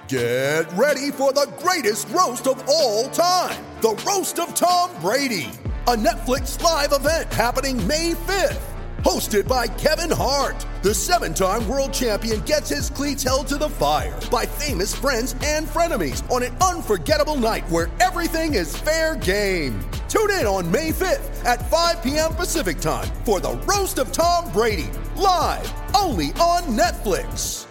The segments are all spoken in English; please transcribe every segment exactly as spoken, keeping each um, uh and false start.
Get ready for the greatest roast of all time, the Roast of Tom Brady, a Netflix live event happening May fifth. Hosted by Kevin Hart, the seven-time world champion gets his cleats held to the fire by famous friends and frenemies on an unforgettable night where everything is fair game. Tune in on May fifth at five p.m. Pacific time for the Roast of Tom Brady, live only on Netflix.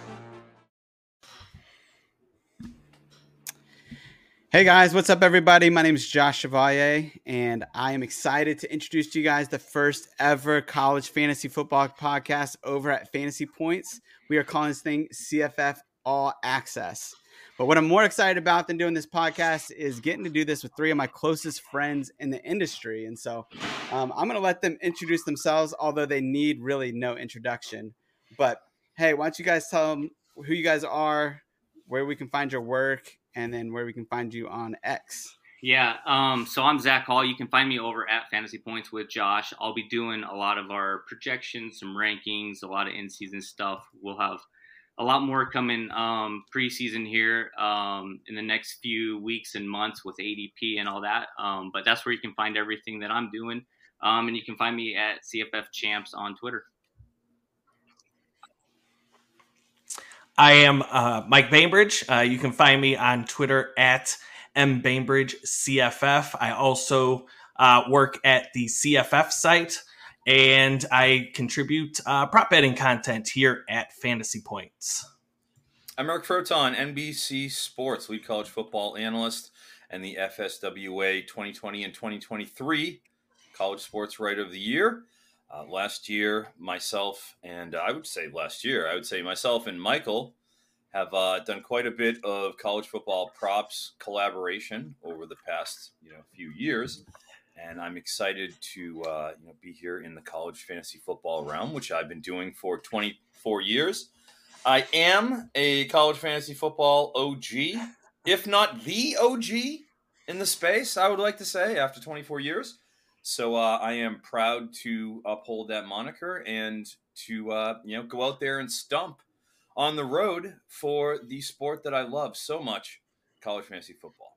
Hey guys, what's up everybody? My name is Josh Chevalier, and I am excited to introduce to you guys the first ever college fantasy football podcast over at Fantasy Points. We are calling this thing C F F All Access. But what I'm more excited about than doing this podcast is getting to do this with three of my closest friends in the industry. And so um, I'm going to let them introduce themselves, although they need really no introduction. But hey, why don't you guys tell them who you guys are, where we can find your work, and then where we can find you on X. Yeah, um, so I'm Zach Hall. You can find me over at Fantasy Points with Josh. I'll be doing a lot of our projections, some rankings, a lot of in-season stuff. We'll have a lot more coming um, preseason here um, in the next few weeks and months with A D P and all that. Um, but that's where you can find everything that I'm doing. Um, and you can find me at C F F Champs on Twitter. I am uh, Mike Bainbridge. Uh, you can find me on Twitter at M Bainbridge C F F. I also uh, work at the C F F site, and I contribute uh, prop betting content here at Fantasy Points. I'm Eric Froton, N B C Sports lead college football analyst and the F S W A twenty twenty and twenty twenty-three College Sports Writer of the Year. Uh, last year, myself and uh, I would say last year, I would say myself and Michael have uh, done quite a bit of college football props collaboration over the past you know few years, and I'm excited to uh, you know be here in the college fantasy football realm, which I've been doing for twenty-four years. I am a college fantasy football O G, if not the O G in the space, I would like to say, after twenty-four years. So uh, I am proud to uphold that moniker and to uh, you know go out there and stump on the road for the sport that I love so much, college fantasy football.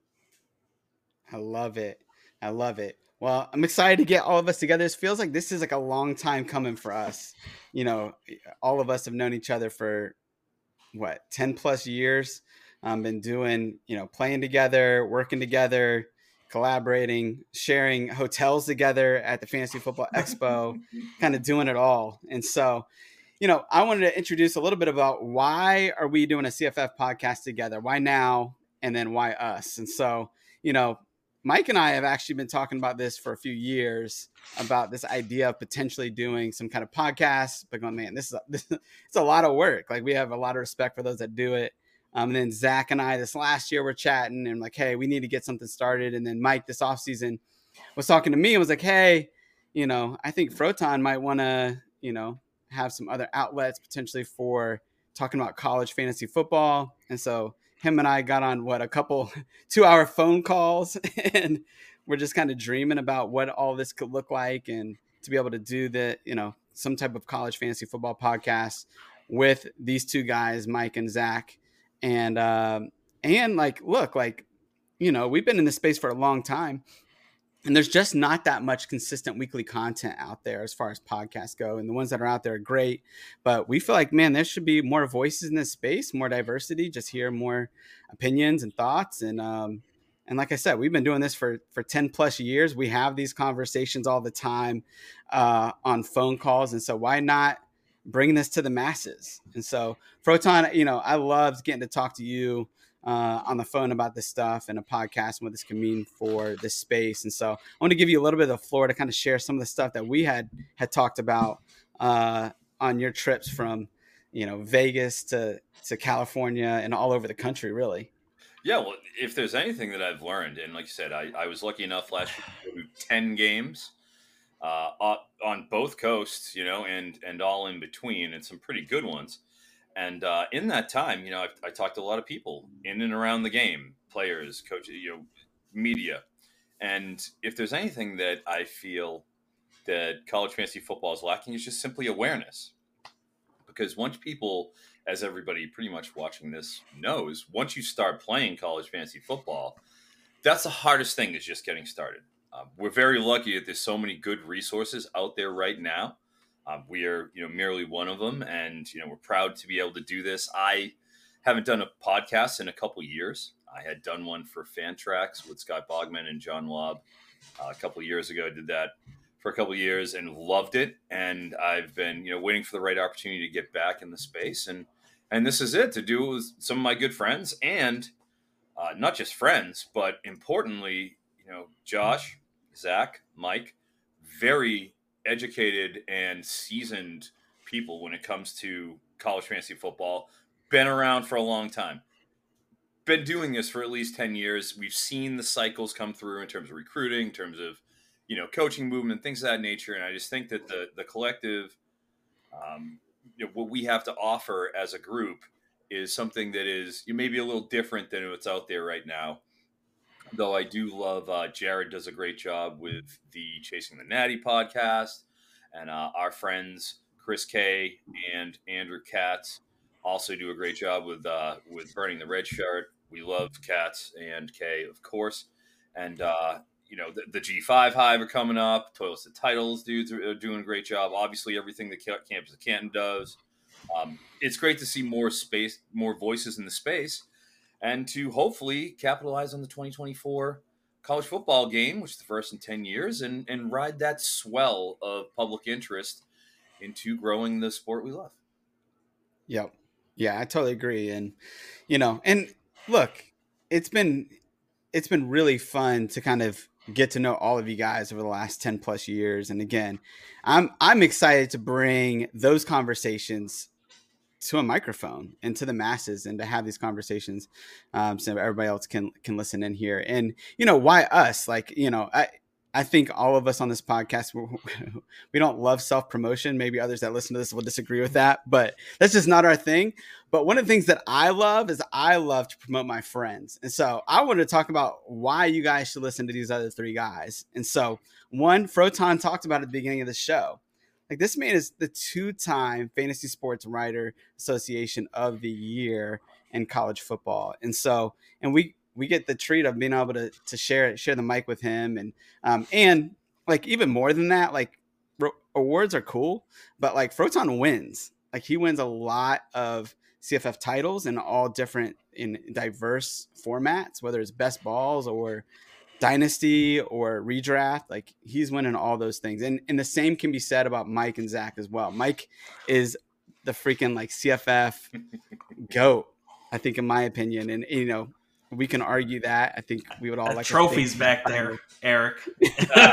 I love it. I love it. Well, I'm excited to get all of us together. This feels like this is like a long time coming for us. You know, all of us have known each other for what, ten plus years. Um, been doing, you know, playing together, working together, collaborating, sharing hotels together at the Fantasy Football Expo, kind of doing it all. And so, you know, I wanted to introduce a little bit about why are we doing a C F F podcast together? Why now? And then why us? And so, you know, Mike and I have actually been talking about this for a few years, about this idea of potentially doing some kind of podcast, but going, man, this is a, this, it's a lot of work. Like, we have a lot of respect for those that do it. Um, and then Zach and I this last year were chatting and like, hey, we need to get something started. And then Mike this offseason was talking to me and was like, hey, you know, I think Froton might want to, you know, have some other outlets potentially for talking about college fantasy football. And so him and I got on what, a couple two hour phone calls, and we're just kind of dreaming about what all this could look like, and to be able to do the, you know, some type of college fantasy football podcast with these two guys, Mike and Zach. And, um, and like, look, like, you know, we've been in this space for a long time, and there's just not that much consistent weekly content out there as far as podcasts go. And the ones that are out there are great, but we feel like, man, there should be more voices in this space, more diversity, just hear more opinions and thoughts. And, um, and like I said, we've been doing this for, for ten plus years. We have these conversations all the time, uh, on phone calls. And so why not bring this to the masses? And so Froton, you know, I loved getting to talk to you uh, on the phone about this stuff and a podcast and what this can mean for this space. And so I want to give you a little bit of the floor to kind of share some of the stuff that we had, had talked about uh, on your trips from, you know, Vegas to, to California and all over the country, really. Yeah, well, if there's anything that I've learned, and like you said, I, I was lucky enough last year to do ten games uh, on both coasts, you know, and, and all in between, and some pretty good ones. And uh, in that time, you know, I've, I talked to a lot of people in and around the game, players, coaches, you know, media. And if there's anything that I feel that college fantasy football is lacking, is just simply awareness. Because once people as everybody pretty much watching this knows, once you start playing college fantasy football, that's the hardest thing, is just getting started. Um, we're very lucky that there's so many good resources out there right now. Um, we are, you know, merely one of them, and you know, we're proud to be able to do this. I haven't done a podcast in a couple years. I had done one for Fantrax with Scott Bogman and John Lobb uh, a couple years ago. I did that for a couple of years and loved it. And I've been, you know, waiting for the right opportunity to get back in the space. And, and this is it, to do it with some of my good friends, and uh, not just friends, but importantly, you know, Josh, Zach, Mike, very educated and seasoned people when it comes to college fantasy football, been around for a long time, been doing this for at least ten years. We've seen the cycles come through in terms of recruiting, in terms of, you know, coaching movement, things of that nature. And I just think that the the collective, um, you know, what we have to offer as a group is something that is maybe a little different than what's out there right now. Though I do love, uh, Jared does a great job with the Chasing the Natty podcast, and uh, our friends Chris K and Andrew Katz also do a great job with uh, with Burning the Red Shirt. We love Katz and K, of course, and uh, you know, the, the G five Hive are coming up. Toilets to Titles dudes are, are doing a great job. Obviously, everything the Campus of Canton does. Um, it's great to see more space, more voices in the space, and to hopefully capitalize on the twenty twenty-four college football game, which is the first in ten years, and, and ride that swell of public interest into growing the sport we love. Yep. Yeah, I totally agree. And, you know, and look, it's been, it's been really fun to kind of get to know all of you guys over the last ten plus years. And again, I'm, I'm excited to bring those conversations to a microphone and to the masses, and to have these conversations, um, so everybody else can, can listen in here. And, you know, why us? Like, you know, I, I think all of us on this podcast, we don't love self-promotion. Maybe others that listen to this will disagree with that, but that's just not our thing. But one of the things that I love is I love to promote my friends. And so I wanted to talk about why you guys should listen to these other three guys. And so one, Froton talked about at the beginning of the show. Like, this man is the two-time Fantasy Sports Writer Association of the Year in college football. And so, and we, we get the treat of being able to, to share, share the mic with him. And, um, and like, even more than that, like, ro- awards are cool, but like Froton wins, like he wins a lot of C F F titles in all different, in diverse formats, whether it's best balls or dynasty or redraft. Like, he's winning all those things. And and the same can be said about Mike and Zach as well. Mike is the freaking like C F F GOAT, I think, in my opinion. And, you know, we can argue that. I think we would all that like trophies back there, Eric. uh,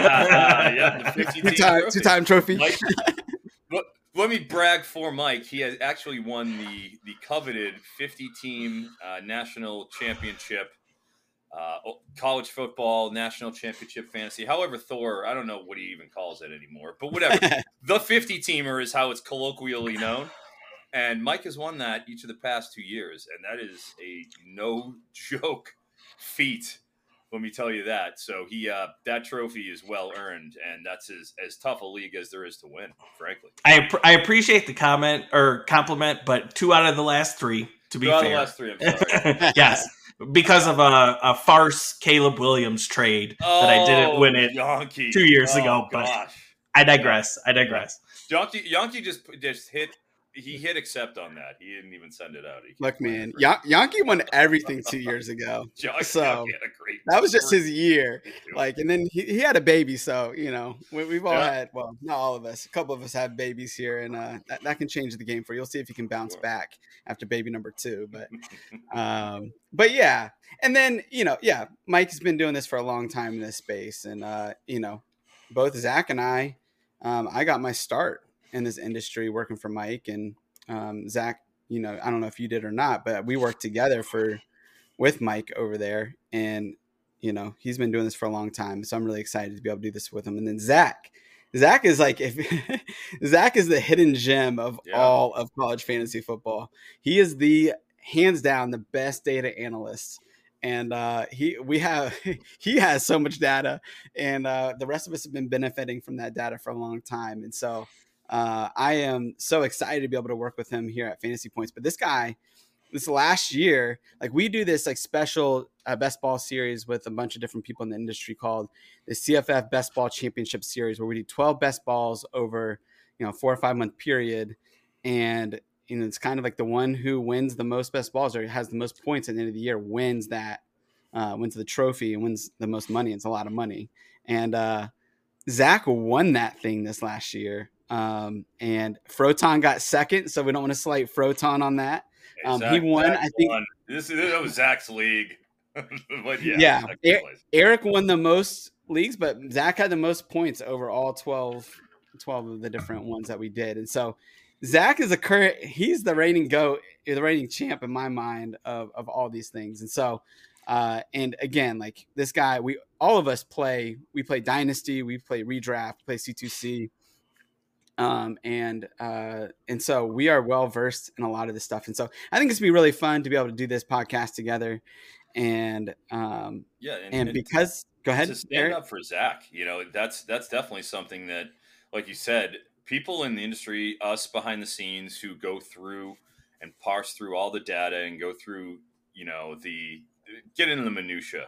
yeah, the fifty two-time, trophy. two-time trophy. Mike, let, let me brag for Mike. He has actually won the the coveted fifty-team uh, national championship. Uh, college football national championship fantasy. However, Thor, I don't know what he even calls it anymore, but whatever. The fifty teamer is how it's colloquially known. And Mike has won that each of the past two years. And that is a no joke feat. Let me tell you that. So he, uh, that trophy is well earned, and that's as, as tough a league as there is to win, frankly. I I appreciate the comment or compliment, but two out of the last three, to be two out fair. of the last three, I'm sorry. Yes. Because of a, a farce Caleb Williams trade oh, that I didn't win it Yonke. two years oh, ago, but gosh. I digress. I digress. Yonke, Yonke just just hit. He hit accept on that. He didn't even send it out. He Look, man, y- Yonke won everything two years ago. Yonke, so Yonke had a great that was just his year. too. Like, and then he, he had a baby. So, you know, we, we've all Yeah. had, well, not all of us, a couple of us have babies here, and uh, that, that can change the game for you. You'll see if you can bounce Sure. back after baby number two. But, um, but yeah. And then, you know, yeah, Mike has been doing this for a long time in this space. And, uh, you know, both Zach and I, um, I got my start in this industry working for Mike, and um, Zach, you know, I don't know if you did or not, but we worked together for, with Mike over there. And, you know, he's been doing this for a long time. So I'm really excited to be able to do this with him. And then Zach, Zach is like, if Zach is the hidden gem of Yeah. all of college fantasy football. He is the hands down the best data analyst. And uh, he, we have, he has so much data, and uh, the rest of us have been benefiting from that data for a long time. And so uh, I am so excited to be able to work with him here at Fantasy Points. But this guy, this last year, like we do this like special uh, best ball series with a bunch of different people in the industry called the C F F Best Ball Championship Series, where we do twelve best balls over, you know, four or five month period. And, you know, it's kind of like the one who wins the most best balls or has the most points at the end of the year wins that, uh, wins the trophy and wins the most money. It's a lot of money. And uh, Zach won that thing this last year. Um, and Froton got second, so we don't want to slight Froton on that. Um, Zach, he won, Zach I think. Won. This, this was Zach's league. But yeah, yeah. Er- Eric won the most leagues, but Zach had the most points over all twelve, twelve of the different ones that we did. And so Zach is a current, he's the reigning GOAT, the reigning champ in my mind of, of all these things. And so, uh, and again, like this guy, we, all of us play, we play Dynasty, we play Redraft, play C two C. Um, and, uh, and so we are well versed in a lot of this stuff. And so I think it's gonna be really fun to be able to do this podcast together. And, um, yeah, and, and, and because go ahead, to stand Eric. up for Zach, you know, that's, that's definitely something that, like you said, people in the industry, us behind the scenes who go through and parse through all the data and go through, you know, the, get into the minutia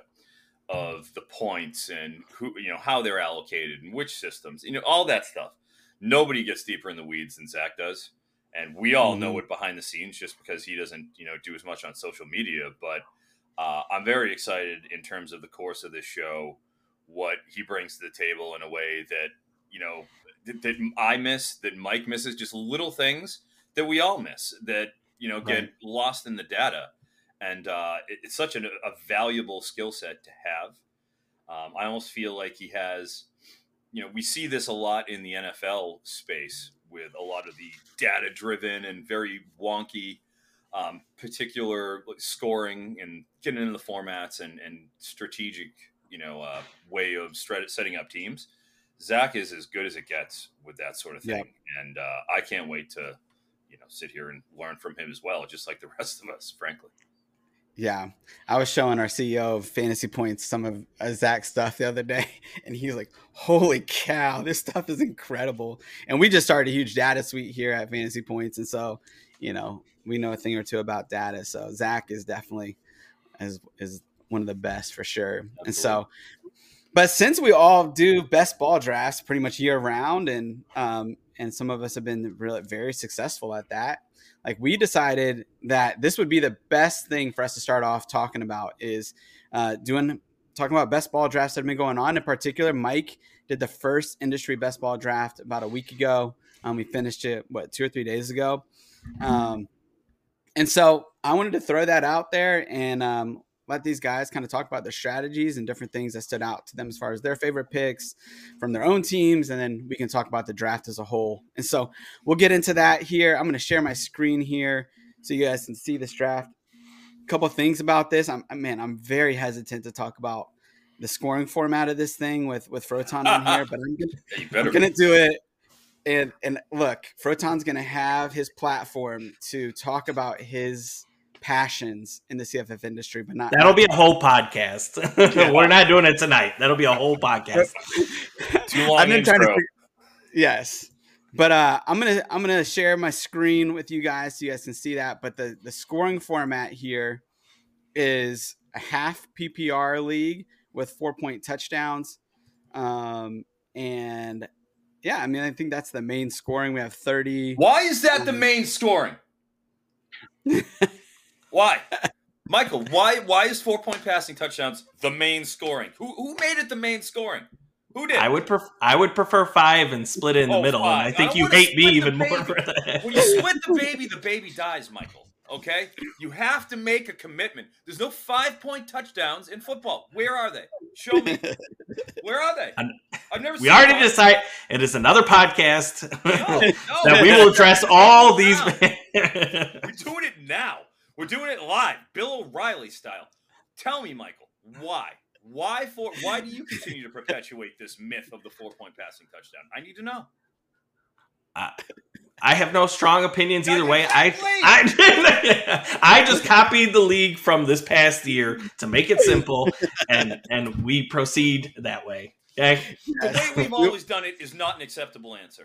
of the points and who, you know, how they're allocated and which systems, you know, all that stuff. Nobody gets deeper in the weeds than Zach does. And we all mm-hmm. know it behind the scenes just because he doesn't, you know, do as much on social media. But uh, I'm very excited in terms of the course of this show, what he brings to the table in a way that, you know, that, that I miss, that Mike misses, just little things that we all miss that, you know, get right. lost in the data. And uh, it, it's such an, a valuable skill set to have. Um, I almost feel like he has, you know, we see this a lot in the N F L space with a lot of the data driven and very wonky, um, particular scoring and getting into the formats and, and strategic, you know, uh, way of setting up teams. Zach is as good as it gets with that sort of thing. Yep. And uh, I can't wait to, you know, sit here and learn from him as well, just like the rest of us, frankly. Yeah. I was showing our C E O of Fantasy Points some of uh, Zach's stuff the other day, and he's like, holy cow, this stuff is incredible. And we just started a huge data suite here at Fantasy Points. And so, you know, we know a thing or two about data. So Zach is definitely is, is one of the best for sure. Absolutely. And so, but since we all do best ball drafts pretty much year round, and, um, and some of us have been really very successful at that, like we decided that this would be the best thing for us to start off talking about is uh, doing, talking about best ball drafts that have been going on. In particular, Mike did the first industry best ball draft about a week ago. Um, we finished it, what, two or three days ago. Um, and so I wanted to throw that out there and um, let these guys kind of talk about their strategies and different things that stood out to them as far as their favorite picks from their own teams. And then we can talk about the draft as a whole. And so we'll get into that here. I'm going to share my screen here so you guys can see this draft. A couple of things about this. I'm, man, I'm very hesitant to talk about the scoring format of this thing with, with Froton on here, but I'm going yeah, to do it. And, and look, Froton's going to have his platform to talk about his passions in the C F F industry, but not that'll be a whole podcast. Yeah. We're not doing it tonight. That'll be a whole podcast. Too long intro. To, yes, but uh, I'm gonna I'm gonna share my screen with you guys so you guys can see that. But the the scoring format here is a half P P R league with four point touchdowns, um, and yeah, I mean I think that's the main scoring. We have thirty. Why is that the main scoring? Why? Michael, why why is four-point passing touchdowns the main scoring? Who who made it the main scoring? Who did? I would pref- I would prefer five and split it in the oh, middle, five. And I think I you hate me even more for that. When you split the baby, the baby dies, Michael. Okay? You have to make a commitment. There's no five-point touchdowns in football. Where are they? Show me. Where are they? I've never we seen already one. decided it is another podcast no, no. that we will address all these. We're doing it now. We're doing it live, Bill O'Reilly style. Tell me, Michael, why? Why for? Why do you continue to perpetuate this myth of the four-point passing touchdown? I need to know. Uh, I have no strong opinions either way. I, I I just copied the league from this past year to make it simple, and and we proceed that way. Okay. The way we've always done it is not an acceptable answer.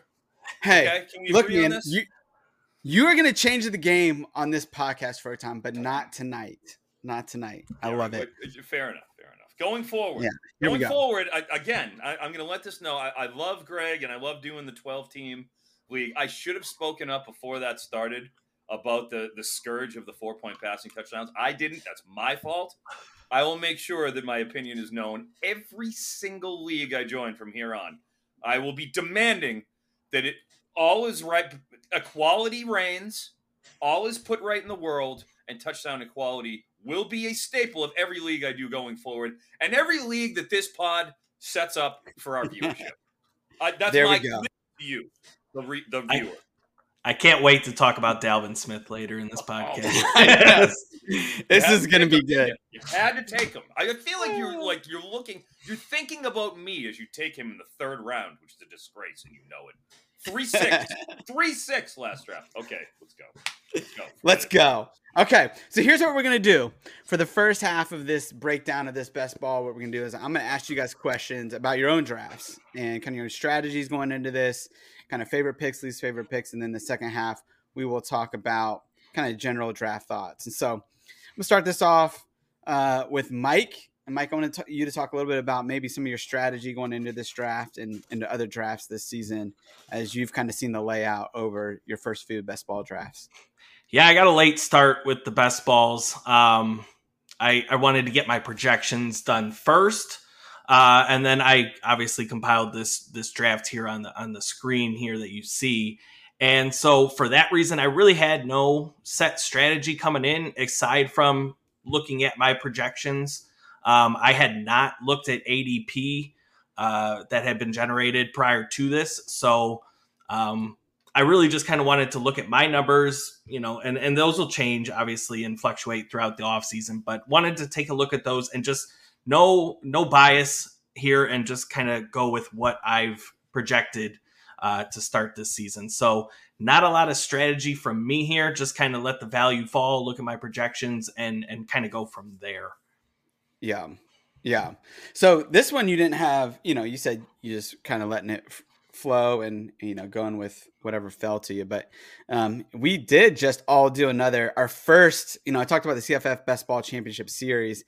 Hey, Okay, can we look, agree on man, this? you you are gonna change the game on this podcast for a time, but not tonight. Not tonight. I Yeah, love right, it. but- Fair enough. Fair enough. Going forward. Yeah, here we Going go. forward, I, again, I, I'm going to let this know. I, I love Greg, and I love doing the twelve-team league. I should have spoken up before that started about the, the scourge of the four-point passing touchdowns. I didn't. That's my fault. I will make sure that my opinion is known every single league I join from here on. I will be demanding that it all is right. Equality reigns. All is put right in the world, and touchdown equality will be a staple of every league I do going forward, and every league that this pod sets up for our viewership. uh, that's There we my go. commitment to you, the, re- the I- viewer. I can't wait to talk about Dalvin Smith later in this podcast. Yes. You This had is to gonna take be him, didn't good. You? You had to take him. I feel like you're like you're looking, you're thinking about me as you take him in the third round, which is a disgrace, and you know it. Three six, three six last draft. Okay, let's go. Let's go. Let's go. Okay, so here's what we're gonna do for the first half of this breakdown of this best ball. What we're gonna do is I'm gonna ask you guys questions about your own drafts and kind of your strategies going into this, kind of favorite picks, least favorite picks, and then the second half we will talk about kind of general draft thoughts. And so I'm gonna start this off uh, with Mike. And Mike, I want to you to talk a little bit about maybe some of your strategy going into this draft and into other drafts this season, as you've kind of seen the layout over your first few best ball drafts. Yeah, I got a late start with the best balls. Um, I, I wanted to get my projections done first, uh, and then I obviously compiled this this draft here on the on the screen here that you see. And so for that reason, I really had no set strategy coming in aside from looking at my projections. Um, I had not looked at A D P uh, that had been generated prior to this, so. Um, I really just kind of wanted to look at my numbers, you know, and, and those will change obviously and fluctuate throughout the off season, but wanted to take a look at those and just no, no bias here and just kind of go with what I've projected uh, to start this season. So not a lot of strategy from me here, just kind of let the value fall, look at my projections and, and kind of go from there. Yeah. Yeah. So this one you didn't have, you know, you said you just kind of letting it f- flow and, you know, going with whatever fell to you. But um, we did just all do another, our first, you know, I talked about the C F F Best Ball Championship Series,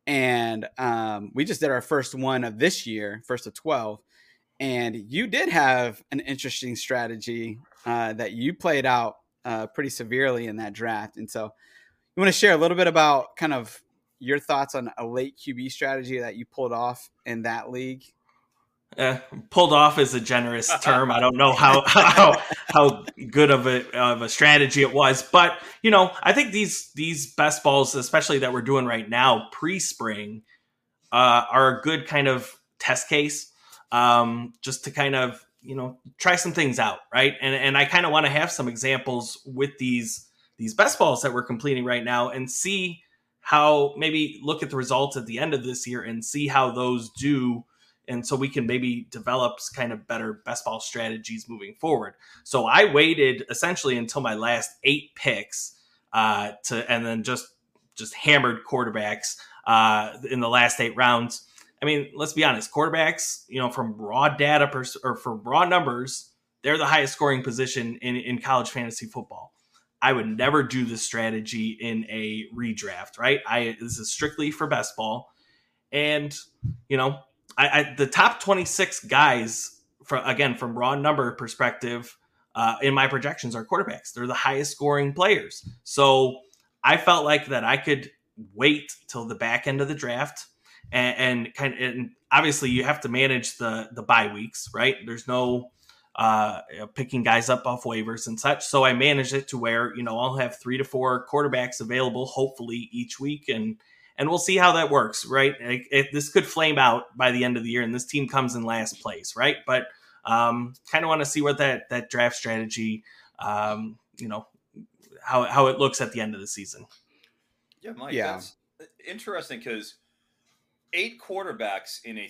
and um, we just did our first one of this year, first of twelve. And you did have an interesting strategy uh, that you played out uh, pretty severely in that draft. And so you want to share a little bit about kind of your thoughts on a late Q B strategy that you pulled off in that league? Uh, pulled off is a generous term. I don't know how how how good of a of a strategy it was, but you know, I think these these best balls, especially that we're doing right now, pre-spring, uh, are a good kind of test case, um, just to kind of you know try some things out, right? And and I kind of want to have some examples with these these best balls that we're completing right now, and see how maybe look at the results at the end of this year and see how those do. And so we can maybe develop kind of better best ball strategies moving forward. So I waited essentially until my last eight picks uh, to, and then just just hammered quarterbacks uh, in the last eight rounds. I mean, let's be honest, quarterbacks, you know, from raw data pers- or from raw numbers, they're the highest scoring position in, in college fantasy football. I would never do this strategy in a redraft, right? I this is strictly for best ball, and you know. I, I, the top twenty-six guys, for, again, from raw number perspective, uh, in my projections are quarterbacks. They're the highest scoring players. So I felt like that I could wait till the back end of the draft and, and kind of, and obviously you have to manage the, the bye weeks, right? There's no uh, picking guys up off waivers and such. So I managed it to where, you know, I'll have three to four quarterbacks available, hopefully each week. And, And we'll see how that works, right? It, it, this could flame out by the end of the year, and this team comes in last place, right? But um, kind of want to see what that that draft strategy, um, you know, how how it looks at the end of the season. Yeah, Mike, Yeah. that's interesting because eight quarterbacks in a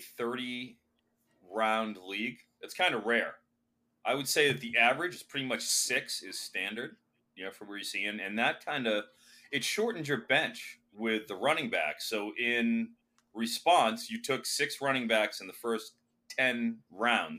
thirty-round league, that's kind of rare. I would say that the average is pretty much six is standard, you know, for where you see. And, and that kind of, it shortened your bench with the running backs. So in response, you took six running backs in the first ten rounds.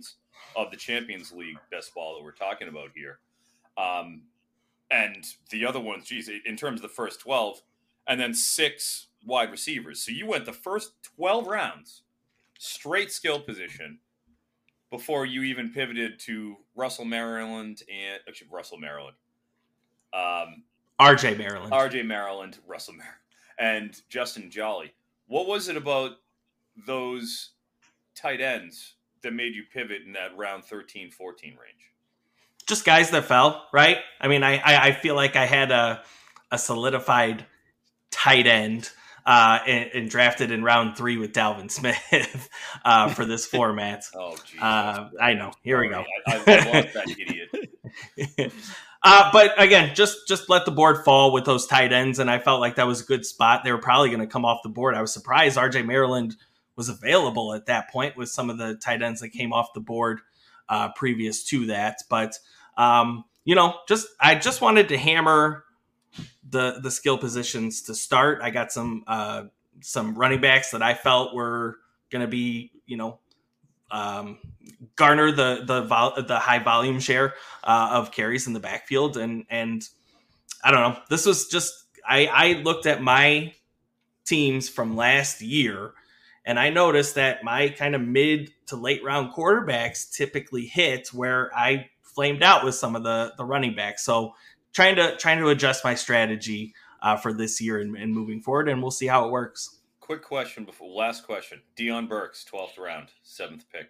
of the Champions League best ball that we're talking about here. Um, and the other ones, geez, in terms of the first twelve, and then six wide receivers. So you went the first twelve rounds, straight skill position, before you even pivoted to Russell Maryland and actually Russell Maryland. Um, R J Maryland. R J Maryland, Russell Maryland, and Justin Jolly. What was it about those tight ends that made you pivot in that round thirteen, fourteen range? Just guys that fell, right? I mean, I, I, I feel like I had a, a solidified tight end uh, and, and drafted in round three with Dalvin Smith uh, for this format. Oh, geez. Uh, I know. Here we go. I, I love that idiot. uh, but again, just just let the board fall with those tight ends, and I felt like that was a good spot. They were probably going to come off the board. I was surprised R J Maryland was available at that point with some of the tight ends that came off the board uh, previous to that. But, um, you know, just I just wanted to hammer the the skill positions to start. I got some uh, some running backs that I felt were going to be, you know, um, garner the the vol- the high volume share uh, of carries in the backfield. And and I don't know. This was just I, I looked at my teams from last year, and I noticed that my kind of mid to late round quarterbacks typically hit where I flamed out with some of the, the running backs. So trying to trying to adjust my strategy uh, for this year and, and moving forward, and we'll see how it works. Quick question before last question. Deion Burks, twelfth round, seventh pick.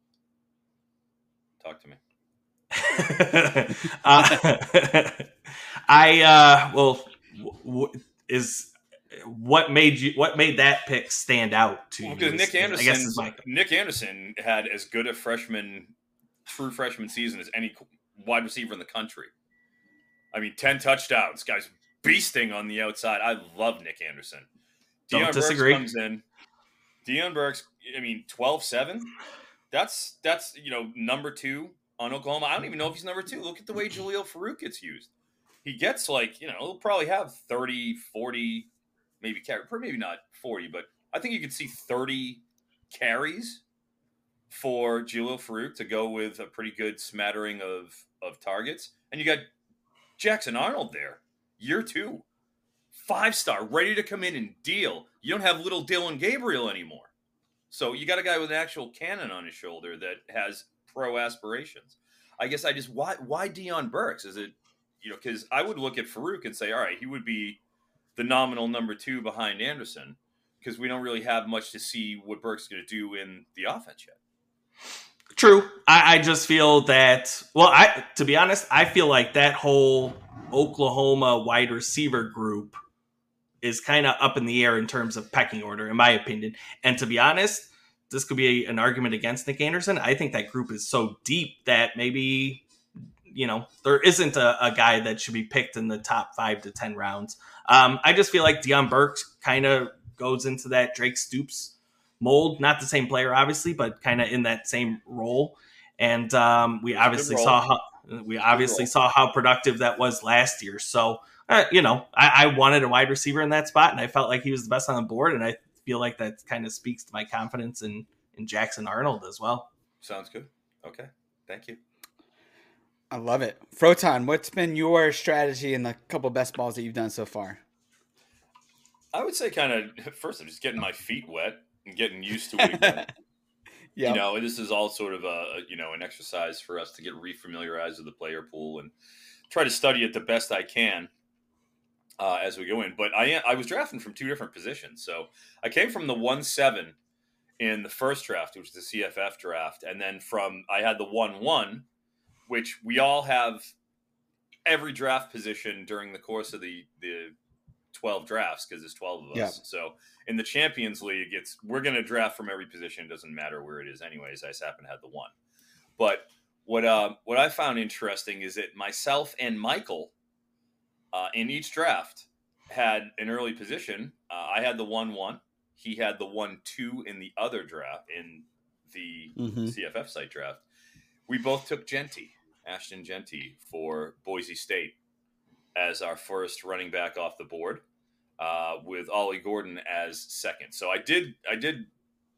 Talk to me. uh, I uh, well w- w- is. What made you? What made that pick stand out to well, you? Because Nick Anderson, I guess is my... Nick Anderson had as good a freshman, true freshman season as any wide receiver in the country. I mean, ten touchdowns, guys, beasting on the outside. I love Nick Anderson. Don't Deion disagree. Burks comes in. Deion Burks, I mean, twelve seven. That's that's you know number two on Oklahoma. I don't even know if he's number two. Look at the way Jaleel Farouk gets used. He gets like you know he'll probably have thirty, forty. Maybe carry, maybe not forty, but I think you could see thirty carries for Jaleel Farouk to go with a pretty good smattering of, of targets. And you got Jackson Arnold there, year two, five star, ready to come in and deal. You don't have little Dylan Gabriel anymore. So you got a guy with an actual cannon on his shoulder that has pro aspirations. I guess I just, why, why Deion Burks? Is it, you know, because I would look at Farouk and say, all right, he would be the nominal number two behind Anderson, because we don't really have much to see what Burke's is going to do in the offense yet. True. I, I just feel that, well, I to be honest, I feel like that whole Oklahoma wide receiver group is kind of up in the air in terms of pecking order, in my opinion. And to be honest, this could be an argument against Nick Anderson. I think that group is so deep that maybe, you know, there isn't a, a guy that should be picked in the top five to ten rounds. Um, I just feel like Deion Burks kind of goes into that Drake Stoops mold. Not the same player, obviously, but kind of in that same role. And um, we obviously saw how we obviously saw how productive that was last year. So, uh, you know, I, I wanted a wide receiver in that spot, and I felt like he was the best on the board. And I feel like that kind of speaks to my confidence in in Jackson Arnold as well. Sounds good. Okay, thank you. I love it. Froton, what's been your strategy in the couple best balls that you've done so far? I would say kind of, first, I'm just getting my feet wet and getting used to it again. Yep. You know, this is all sort of a, you know, an exercise for us to get refamiliarized with the player pool and try to study it the best I can uh, as we go in. But I I was drafting from two different positions. So I came from the one seven in the first draft, which was the C F F draft. And then from, I had the one one, which we all have every draft position during the course of the, the twelve drafts, because there's twelve of us. Yeah. So in the Champions League, it's we're going to draft from every position. It doesn't matter where it is anyways. I just happen to have the one. But what uh, what I found interesting is that myself and Michael uh, in each draft had an early position. Uh, I had the one one. He had the one two in the other draft, in the mm-hmm. C F F site draft. We both took Genty, Ashton Genty, for Boise State as our first running back off the board, uh, with Ollie Gordon as second. So I did, I did,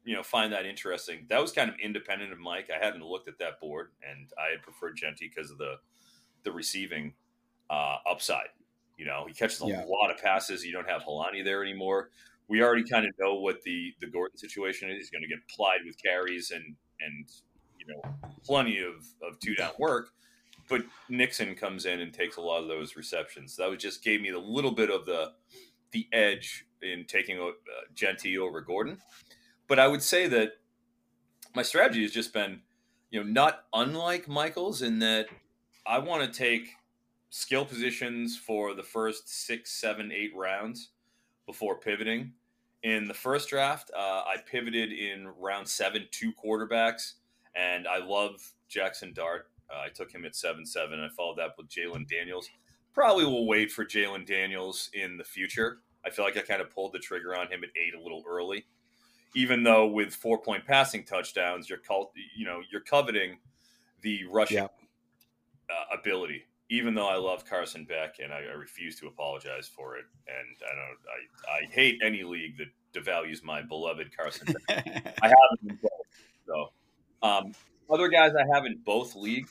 you know, find that interesting. That was kind of independent of Mike. I hadn't looked at that board, and I had preferred Genty because of the the receiving uh, upside. You know, he catches a Yeah. lot of passes. You don't have Helani there anymore. We already kind of know what the the Gordon situation is. He's going to get plied with carries and and you know plenty of of two down work. But Nixon comes in and takes a lot of those receptions. That was just gave me a little bit of the the edge in taking uh, Genty over Gordon. But I would say that my strategy has just been, you know, not unlike Michael's in that I want to take skill positions for the first six, seven, eight rounds before pivoting. In the first draft, uh, I pivoted in round seven, two quarterbacks, and I love Jackson Dart. Uh, I took him at seven seven. I followed that with Jalen Daniels. Probably will wait for Jalen Daniels in the future. I feel like I kind of pulled the trigger on him at eight a little early, even though with four point passing touchdowns, you're cult, you know, you're coveting the rushing Yep. uh, ability. Even though I love Carson Beck and I, I refuse to apologize for it, and I don't, I, I hate any league that devalues my beloved Carson Beck. I have him in both. So, um, other guys I have in both leagues,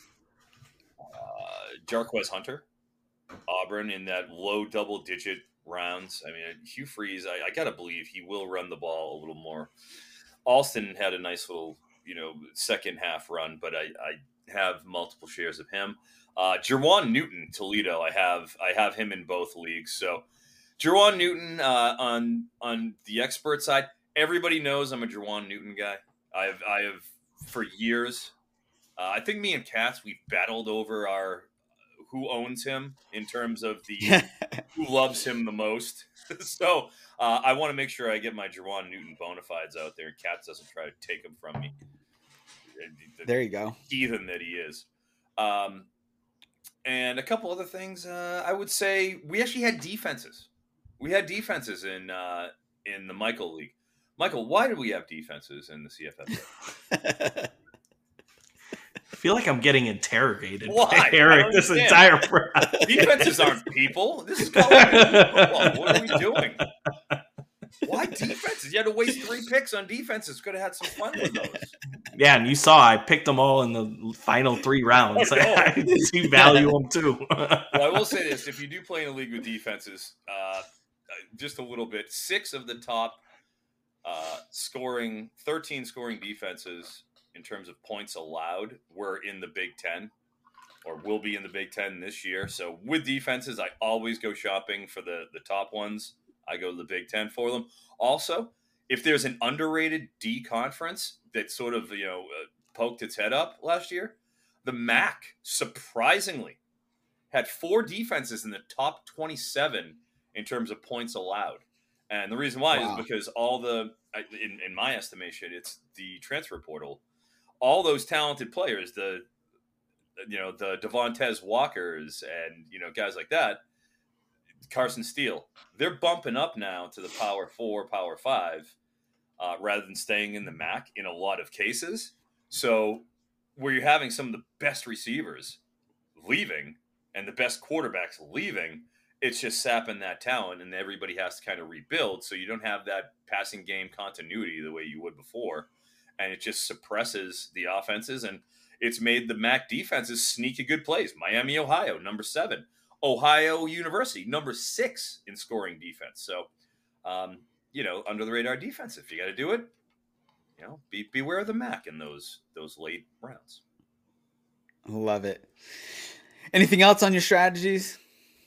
uh, Jarquez Hunter, Auburn in that low double digit rounds. I mean, Hugh Freeze, I, I got to believe he will run the ball a little more. Alston had a nice little, you know, second half run, but I, I have multiple shares of him. Uh, Jerwan Newton, Toledo, I have I have him in both leagues. So Jerwan Newton uh, on on the expert side, everybody knows I'm a Jerwan Newton guy. I have I have for years. Uh, I think me and Katz, we've battled over our who owns him in terms of the who loves him the most. So uh, I want to make sure I get my Jerwan Newton bona fides out there. Katz doesn't try to take them from me. The There you go. heathen that he is. Um, and a couple other things. Uh, I would say we actually had defenses. We had defenses in uh, in the Michael League. Michael, why did we have defenses in the C F F? I feel like I'm getting interrogated Why? by I Eric don't this understand. entire process. Defenses aren't people. This is college football. What are we doing? Why defenses? You had to waste three picks on defenses. Could have had some fun with those. Yeah, and you saw I picked them all in the final three rounds. I know. I do value them too. Well, I will say this: if you do play in a league with defenses, uh, just a little bit, six of the top uh, scoring, thirteen scoring defenses in terms of points allowed were in the Big Ten, or will be in the Big Ten this year. So with defenses, I always go shopping for the the top ones. I go to the Big Ten for them. Also, if there's an underrated D conference that sort of, you know, uh, poked its head up last year, the M A C, surprisingly, had four defenses in the top twenty-seven in terms of points allowed. And the reason why Wow. is because all the, in, in my estimation, it's the transfer portal. All those talented players, the, you know, the Devontae Walkers and, you know, guys like that, Carson Steele, they're bumping up now to the Power Four, Power Five, uh, rather than staying in the M A C in a lot of cases. So where you're having some of the best receivers leaving and the best quarterbacks leaving, it's just sapping that talent, and everybody has to kind of rebuild. So you don't have that passing game continuity the way you would before, and it just suppresses the offenses, and it's made the M A C defenses sneaky good plays. Miami, Ohio, number seven. Ohio University, number six in scoring defense. So, um, you know, under the radar defense. If you got to do it, you know, be beware of the M A C in those those late rounds. Love it. Anything else on your strategies?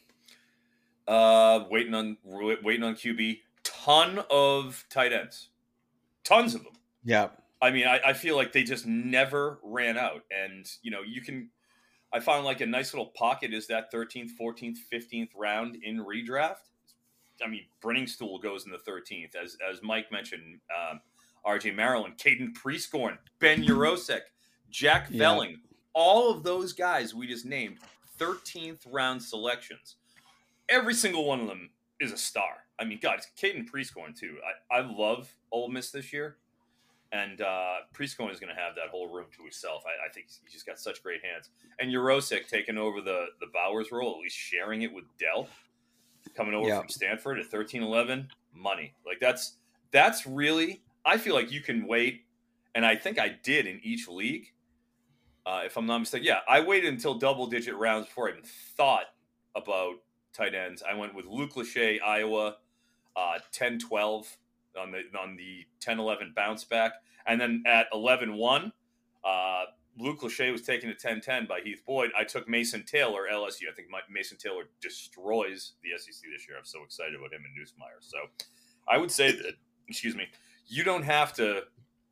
Uh, waiting on waiting on Q B. Ton of tight ends, tons of them. Yep. I mean, I, I feel like they just never ran out, and you know, you can. I found like a nice little pocket is that thirteenth, fourteenth, fifteenth round in redraft. I mean, Brenningstool goes in the thirteenth, as as Mike mentioned. Um, R J Maryland, Caden Prescorn, Ben Urosek, Jack Yeah. Velling, all of those guys we just named, thirteenth round selections. Every single one of them is a star. I mean, God, it's Caden Prescorn too. I, I love Ole Miss this year. And uh, Prescorn is going to have that whole room to himself. I, I think he's just got such great hands. And Urosek taking over the, the Bowers role, at least sharing it with Dell, coming over Yeah. from Stanford at thirteen eleven, money. Like that's that's really I feel like you can wait, and I think I did in each league, uh, if I'm not mistaken. Yeah, I waited until double-digit rounds before I even thought about tight ends. I went with Luke Lachey, Iowa, uh, ten twelve on the on the ten eleven bounce back. And then at eleven one, uh, Luke Lachey was taken to ten ten by Heath Boyd. I took Mason Taylor, L S U. I think my, Mason Taylor destroys the S E C this year. I'm so excited about him and Neusmeyer. So I would say that, excuse me, you don't have to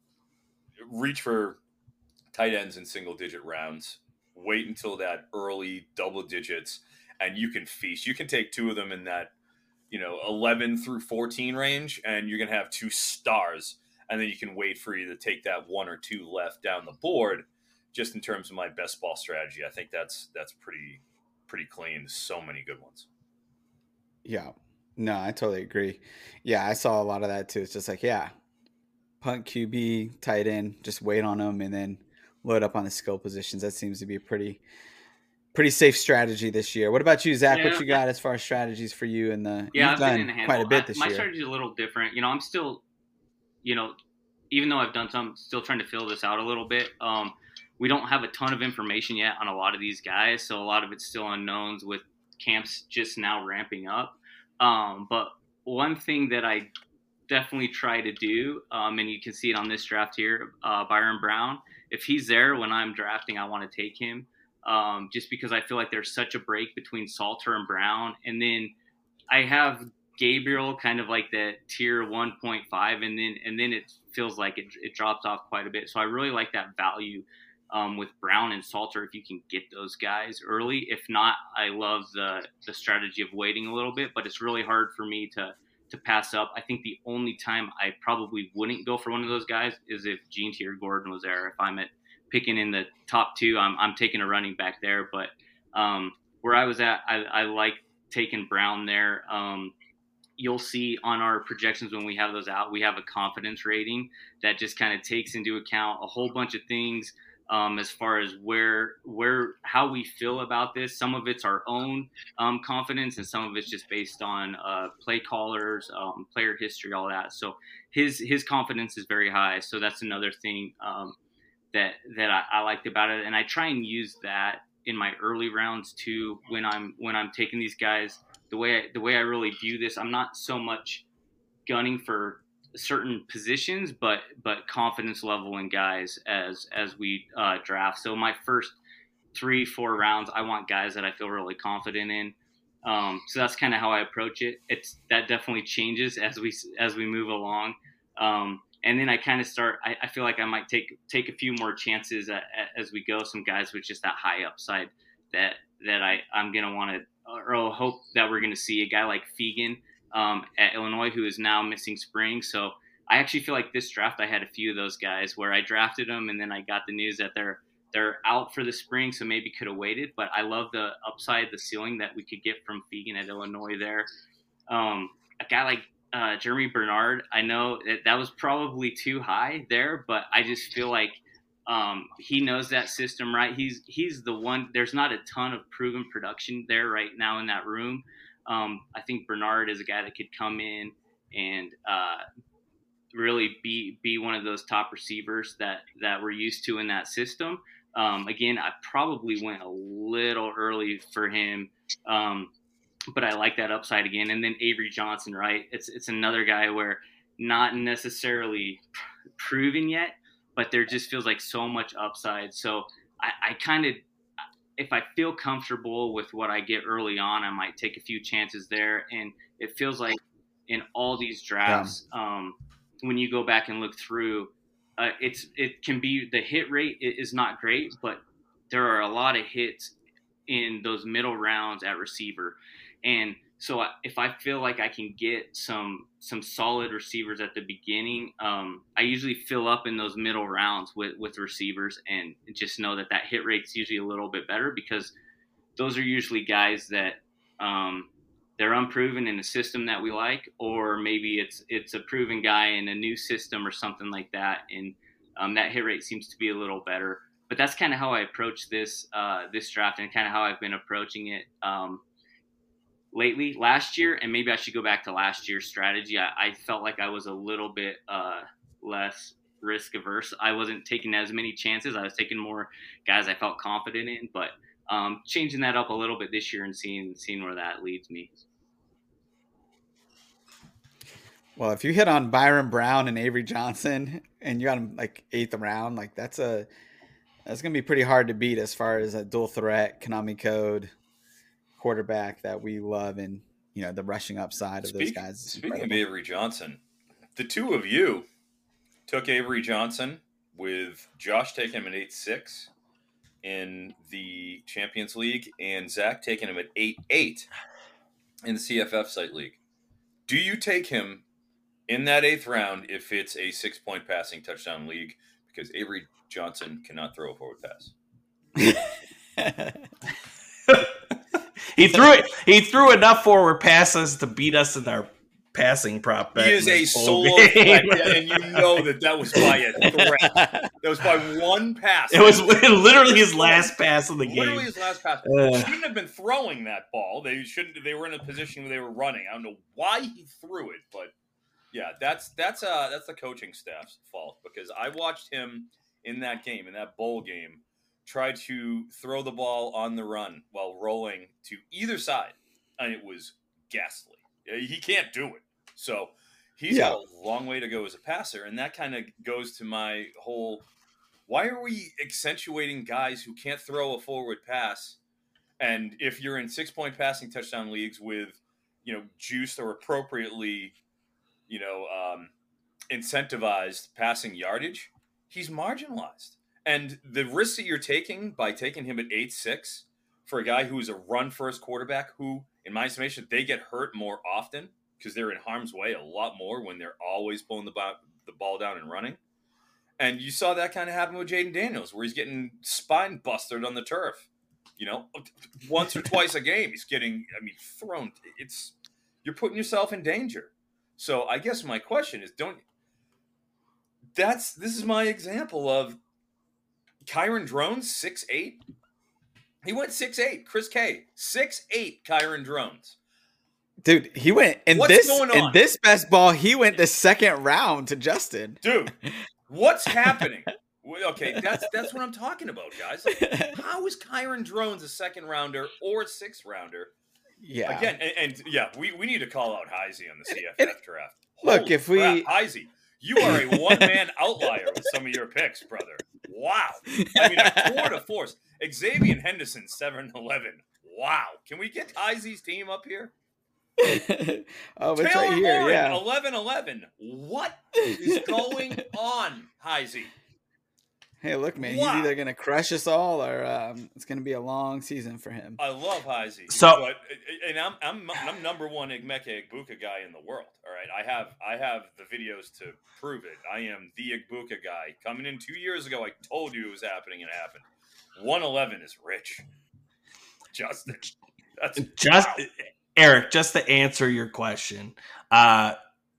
reach for tight ends in single-digit rounds. Wait until that early double digits, and you can feast. You can take two of them in that, you know, eleven through fourteen range, and you're going to have two stars. And then you can wait for you to take that one or two left down the board. Just in terms of my best ball strategy, I think that's that's pretty pretty clean. So many good ones. Yeah, no, I totally agree. Yeah, I saw a lot of that too. It's just like, yeah, punt Q B, tight end, just wait on them and then load up on the skill positions. That seems to be a pretty pretty safe strategy this year. What about you, Zach? Yeah. What you got as far as strategies for you in the? Yeah, you've I've done been in a handful. quite a bit I- this my year. strategy is a little different. You know, I'm still, you know, even though I've done some, still trying to fill this out a little bit. Um, we don't have a ton of information yet on a lot of these guys, so a lot of it's still unknowns with camps just now ramping up. Um, but one thing that I definitely try to do, um, and you can see it on this draft here, uh, Byron Brown. If he's there when I'm drafting, I want to take him, um, just because I feel like there's such a break between Salter and Brown. And then I have Gabriel kind of like the tier one point five, and then and then it feels like it, it drops off quite a bit. So I really like that value um, with Brown and Salter if you can get those guys early. If not, I love the the strategy of waiting a little bit, but it's really hard for me to to pass up. I think the only time I probably wouldn't go for one of those guys is if Gene Tier Gordon was there. If I'm at picking in the top two, I'm I'm taking a running back there. But um, where I was at, I, I like taking Brown there. Um, you'll see on our projections when we have those out, we have a confidence rating that just kind of takes into account a whole bunch of things um, as far as where, where, how we feel about this. Some of it's our own um, confidence, and some of it's just based on uh, play callers, um, player history, all that. So his his confidence is very high. So that's another thing um, that that I, I liked about it, and I try and use that in my early rounds too when I'm when I'm taking these guys. The way I, the way I really view this, I'm not so much gunning for certain positions, but but confidence level in guys as as we uh, draft. So my first three four rounds, I want guys that I feel really confident in. Um, so that's kind of how I approach it. It's that definitely changes as we as we move along. Um, and then I kind of start. I, I feel like I might take take a few more chances at, at, as we go. Some guys with just that high upside that that I I'm gonna want to. Or I'll hope that we're going to see a guy like Fegan um, at Illinois, who is now missing spring. So I actually feel like this draft, I had a few of those guys where I drafted them, and then I got the news that they're they're out for the spring, so maybe could have waited. But I love the upside, the ceiling that we could get from Fegan at Illinois there. Um, a guy like uh, Jeremy Bernard, I know that, that was probably too high there, but I just feel like Um, he knows that system, right? He's he's the one. There's not a ton of proven production there right now in that room. Um, I think Bernard is a guy that could come in and uh, really be be one of those top receivers that that we're used to in that system. Um, again, I probably went a little early for him, um, but I like that upside again. And then Avery Johnson, right? It's it's another guy where not necessarily proven yet, but there just feels like so much upside. So I, I kind of, if I feel comfortable with what I get early on, I might take a few chances there. And it feels like in all these drafts, yeah. um, when you go back and look through, uh, it's it can be the hit rate is not great, but there are a lot of hits in those middle rounds at receiver. And so if I feel like I can get some some solid receivers at the beginning, um, I usually fill up in those middle rounds with, with receivers, and just know that that hit rate's usually a little bit better because those are usually guys that um, they're unproven in a system that we like, or maybe it's it's a proven guy in a new system or something like that, and um, that hit rate seems to be a little better. But that's kind of how I approach this uh, this draft, and kind of how I've been approaching it. Um, lately last year, and maybe I should go back to last year's strategy. I, I felt like I was a little bit uh, less risk averse. I wasn't taking as many chances. I was taking more guys I felt confident in, but um, changing that up a little bit this year and seeing seeing where that leads me. Well, if you hit on Byron Brown and Avery Johnson and you got them like eighth round, like that's a that's gonna be pretty hard to beat as far as a dual threat Konami code quarterback that we love, and you know the rushing upside of Speak, those guys. Speaking incredible. of Avery Johnson, the two of you took Avery Johnson with Josh taking him at eight six in the Champions League and Zach taking him at eight eight in the C F F site league. Do you take him in that eighth round if it's a six-point passing touchdown league? Because Avery Johnson cannot throw a forward pass. he threw it. He threw enough forward passes to beat us in our passing prop bet. He is a solo threat, and you know that that was by a threat. That was by one pass. It was literally his last pass of the game. Literally his last pass. Uh. He shouldn't have been throwing that ball. They shouldn't. They were in a position where they were running. I don't know why he threw it, but yeah, that's that's uh that's the coaching staff's fault, because I watched him in that game, in that bowl game, try to throw the ball on the run while rolling to either side, and it was ghastly. He can't do it. So he's Yeah. got a long way to go as a passer, and that kind of goes to my whole, why are we accentuating guys who can't throw a forward pass? And if you're in six-point passing touchdown leagues with, you know, juiced or appropriately, you know, um, incentivized passing yardage, he's marginalized. And the risk that you're taking by taking him at eight six for a guy who is a run-first quarterback who, in my estimation, they get hurt more often because they're in harm's way a lot more when they're always pulling the, bo- the ball down and running. And you saw that kind of happen with Jaden Daniels, where he's getting spine busted on the turf. You know, once or twice a game, he's getting, I mean, thrown. It's, you're putting yourself in danger. So I guess my question is, don't, that's, this is my example of Kyron Drones, six eight. He went six eight. Chris K, six eight Kyron Drones. Dude, he went in What's this going in on? this best ball. He went the second round to Justin. Dude, what's happening? Okay, that's that's what I'm talking about, guys. Like, how is Kyron Drones a second rounder or a sixth rounder? Yeah. Again, and, and yeah, we, we need to call out Heisey on the C F F And- draft. look, Holy if we- crap, Heisey, you are a one-man outlier with some of your picks, brother. Wow. I mean, a tour de force. Xavier Henderson, seven eleven. Wow. Can we get Heisey's team up here? oh, it's Taylor right here. Morin, Yeah. eleven eleven. What is going on, Heisey? Hey, look, man. Wow. He's either gonna crush us all, or um, it's gonna be a long season for him. I love Heisey. So- but, and I'm I'm I'm number one Igmeke Egbuka guy in the world. All right, I have I have the videos to prove it. I am the Egbuka guy. Coming in two years ago, I told you it was happening, and it happened. one eleven is rich. Justin, that's Just wow. Eric, just to answer your question, uh,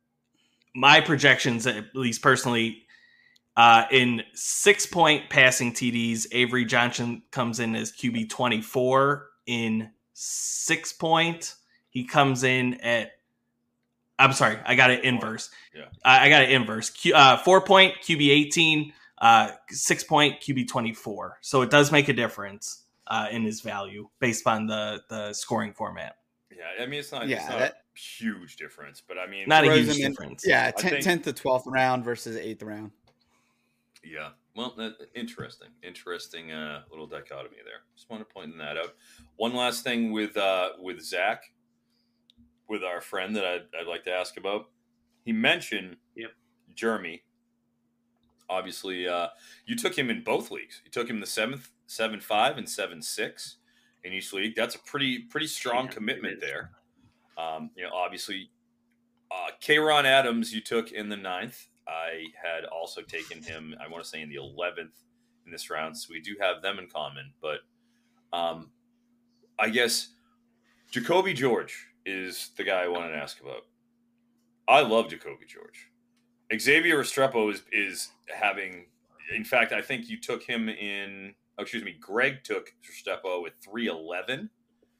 my projections, at least personally, uh, in six-point passing T Ds, Avery Johnson comes in as Q B twenty-four. In six-point, he comes in at. I'm sorry, I got it inverse. Yeah. I, I got it inverse. Q, uh, four-point Q B eighteen, uh, six-point Q B twenty-four. So it does make a difference uh, in his value based on the the scoring format. Yeah, I mean it's not Yeah, it's not that- a huge difference, but I mean Not a Throws huge him in- difference. Yeah, I ten, think- tenth to twelfth round versus eighth round. Yeah. Well, that, interesting, interesting uh, little dichotomy there. Just want to point that out. One last thing with uh, with Zach, with our friend that I'd, I'd like to ask about. He mentioned Yep. Jeremy. Obviously, uh, you took him in both leagues. You took him the seventh, seven five, and seven six in each league. That's a pretty pretty strong Yeah, commitment it is. there. Um, you know, obviously, uh, K-Ron Adams you took in the ninth. I had also taken him, I want to say, in the eleventh in this round. So we do have them in common. But um, I guess Jacoby George is the guy I wanted to ask about. I love Jacoby George. Xavier Restrepo is, is having, in fact, I think you took him in, oh, excuse me, Greg took Restrepo at three eleven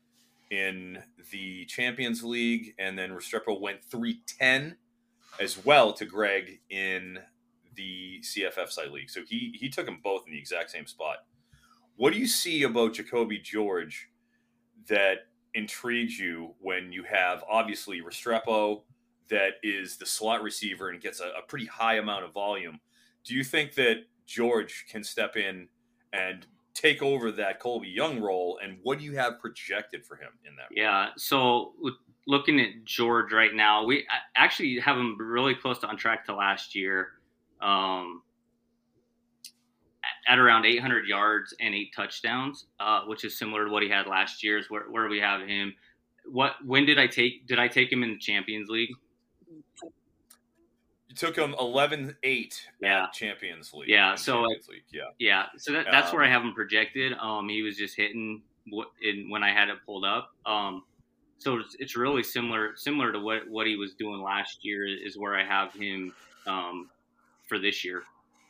in the Champions League. And then Restrepo went three ten as well to Greg in the C F F side league. So he he took them both in the exact same spot. What do you see about Jacoby George that intrigues you when you have obviously Restrepo that is the slot receiver and gets a, a pretty high amount of volume? Do you think that George can step in and take over that Colby Young role, and what do you have projected for him in that role? Yeah, so looking at George right now, we actually have him really close to on track to last year, um, at around eight hundred yards and eight touchdowns, uh, which is similar to what he had last year. Is where, where we have him. What? When did I take? Did I take him in the Champions League? You took him eleven eight yeah. at Champions League. Yeah, so Champions League. yeah, yeah. So that, that's um, where I have him projected. Um, he was just hitting what in when I had it pulled up. Um, so it's, it's really similar similar to what, what he was doing last year is where I have him um, for this year.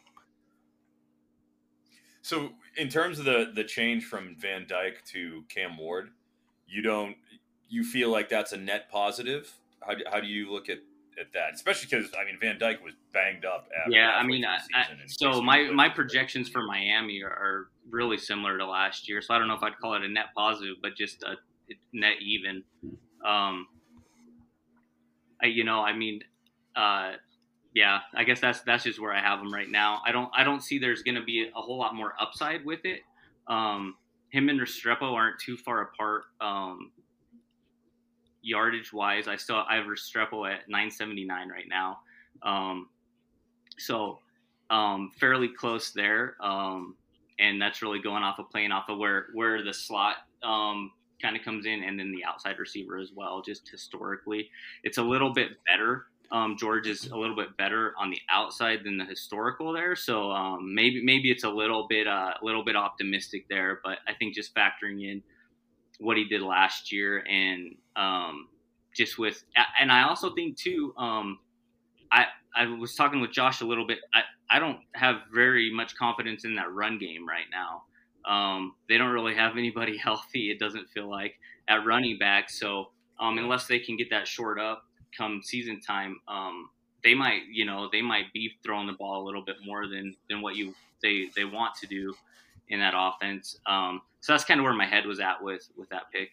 So in terms of the the change from Van Dyke to Cam Ward, you don't you feel like that's a net positive? How do, how do you look at at that, especially because I mean Van Dyke was banged up. After yeah, I mean, I, I, so my my projections for Miami are, are really similar to last year. So I don't know if I'd call it a net positive, but just a net even. Um, I, you know, I mean, uh, yeah, I guess that's that's just where I have him right now. I don't I don't see there's going to be a whole lot more upside with it. Um, him and Restrepo aren't too far apart. Um, Yardage wise, I still I have Restrepo at nine seventy-nine right now, um, so um, fairly close there, um, and that's really going off of playing off of where where the slot um, kind of comes in, and then the outside receiver as well. Just historically, it's a little bit better. Um, George is a little bit better on the outside than the historical there, so um, maybe maybe it's a little bit uh, a little bit optimistic there, but I think just factoring in what he did last year and um, just with, and I also think too, um, I, I was talking with Josh a little bit. I, I don't have very much confidence in that run game right now. Um, they don't really have anybody healthy. It doesn't feel like at running back. So um, unless they can get that short up come season time, um, they might, you know, they might be throwing the ball a little bit more than, than what you, they, they want to do in that offense. Um, so that's kind of where my head was at with, with that pick.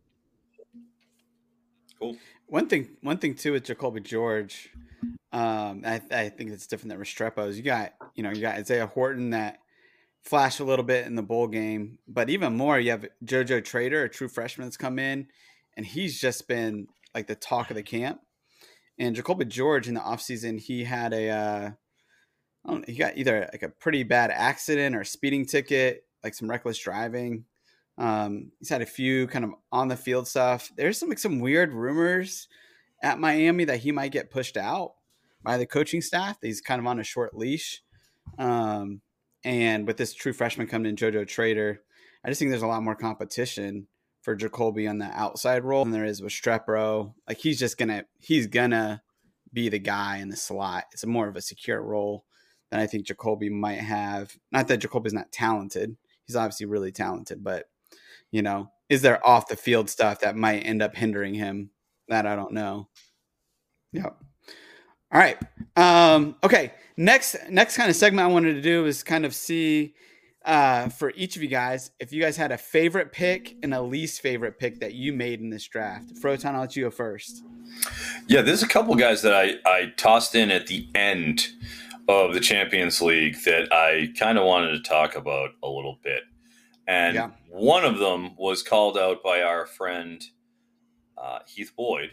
Cool. One thing, one thing too with Jacoby George, um, I, I think it's different than Restrepo. You got, you know, you got Isaiah Horton that flashed a little bit in the bowl game, but even more, you have JoJo Trader, a true freshman that's come in, and he's just been like the talk of the camp. And Jacoby George in the offseason, he had a, uh, I don't know, he got either like a pretty bad accident or a speeding ticket, like some reckless driving. Um, he's had a few kind of on the field stuff. There's some like some weird rumors at Miami that he might get pushed out by the coaching staff. He's kind of on a short leash. Um, and with this true freshman coming in, JoJo Trader, I just think there's a lot more competition for Jacoby on the outside role than there is with Restrepo. Like he's just gonna, he's gonna be the guy in the slot. It's a more of a secure role than I think Jacoby might have. Not that Jacoby's not talented. He's obviously really talented, but you know, is there off the field stuff that might end up hindering him? That I don't know. Yep. All right. Um, okay. Next, next kind of segment I wanted to do is kind of see uh, for each of you guys, if you guys had a favorite pick and a least favorite pick that you made in this draft. Froton, I'll let you go first. Yeah, there's a couple guys that I, I tossed in at the end of the Champions League that I kind of wanted to talk about a little bit. And yeah. One of them was called out by our friend uh, Heath Boyd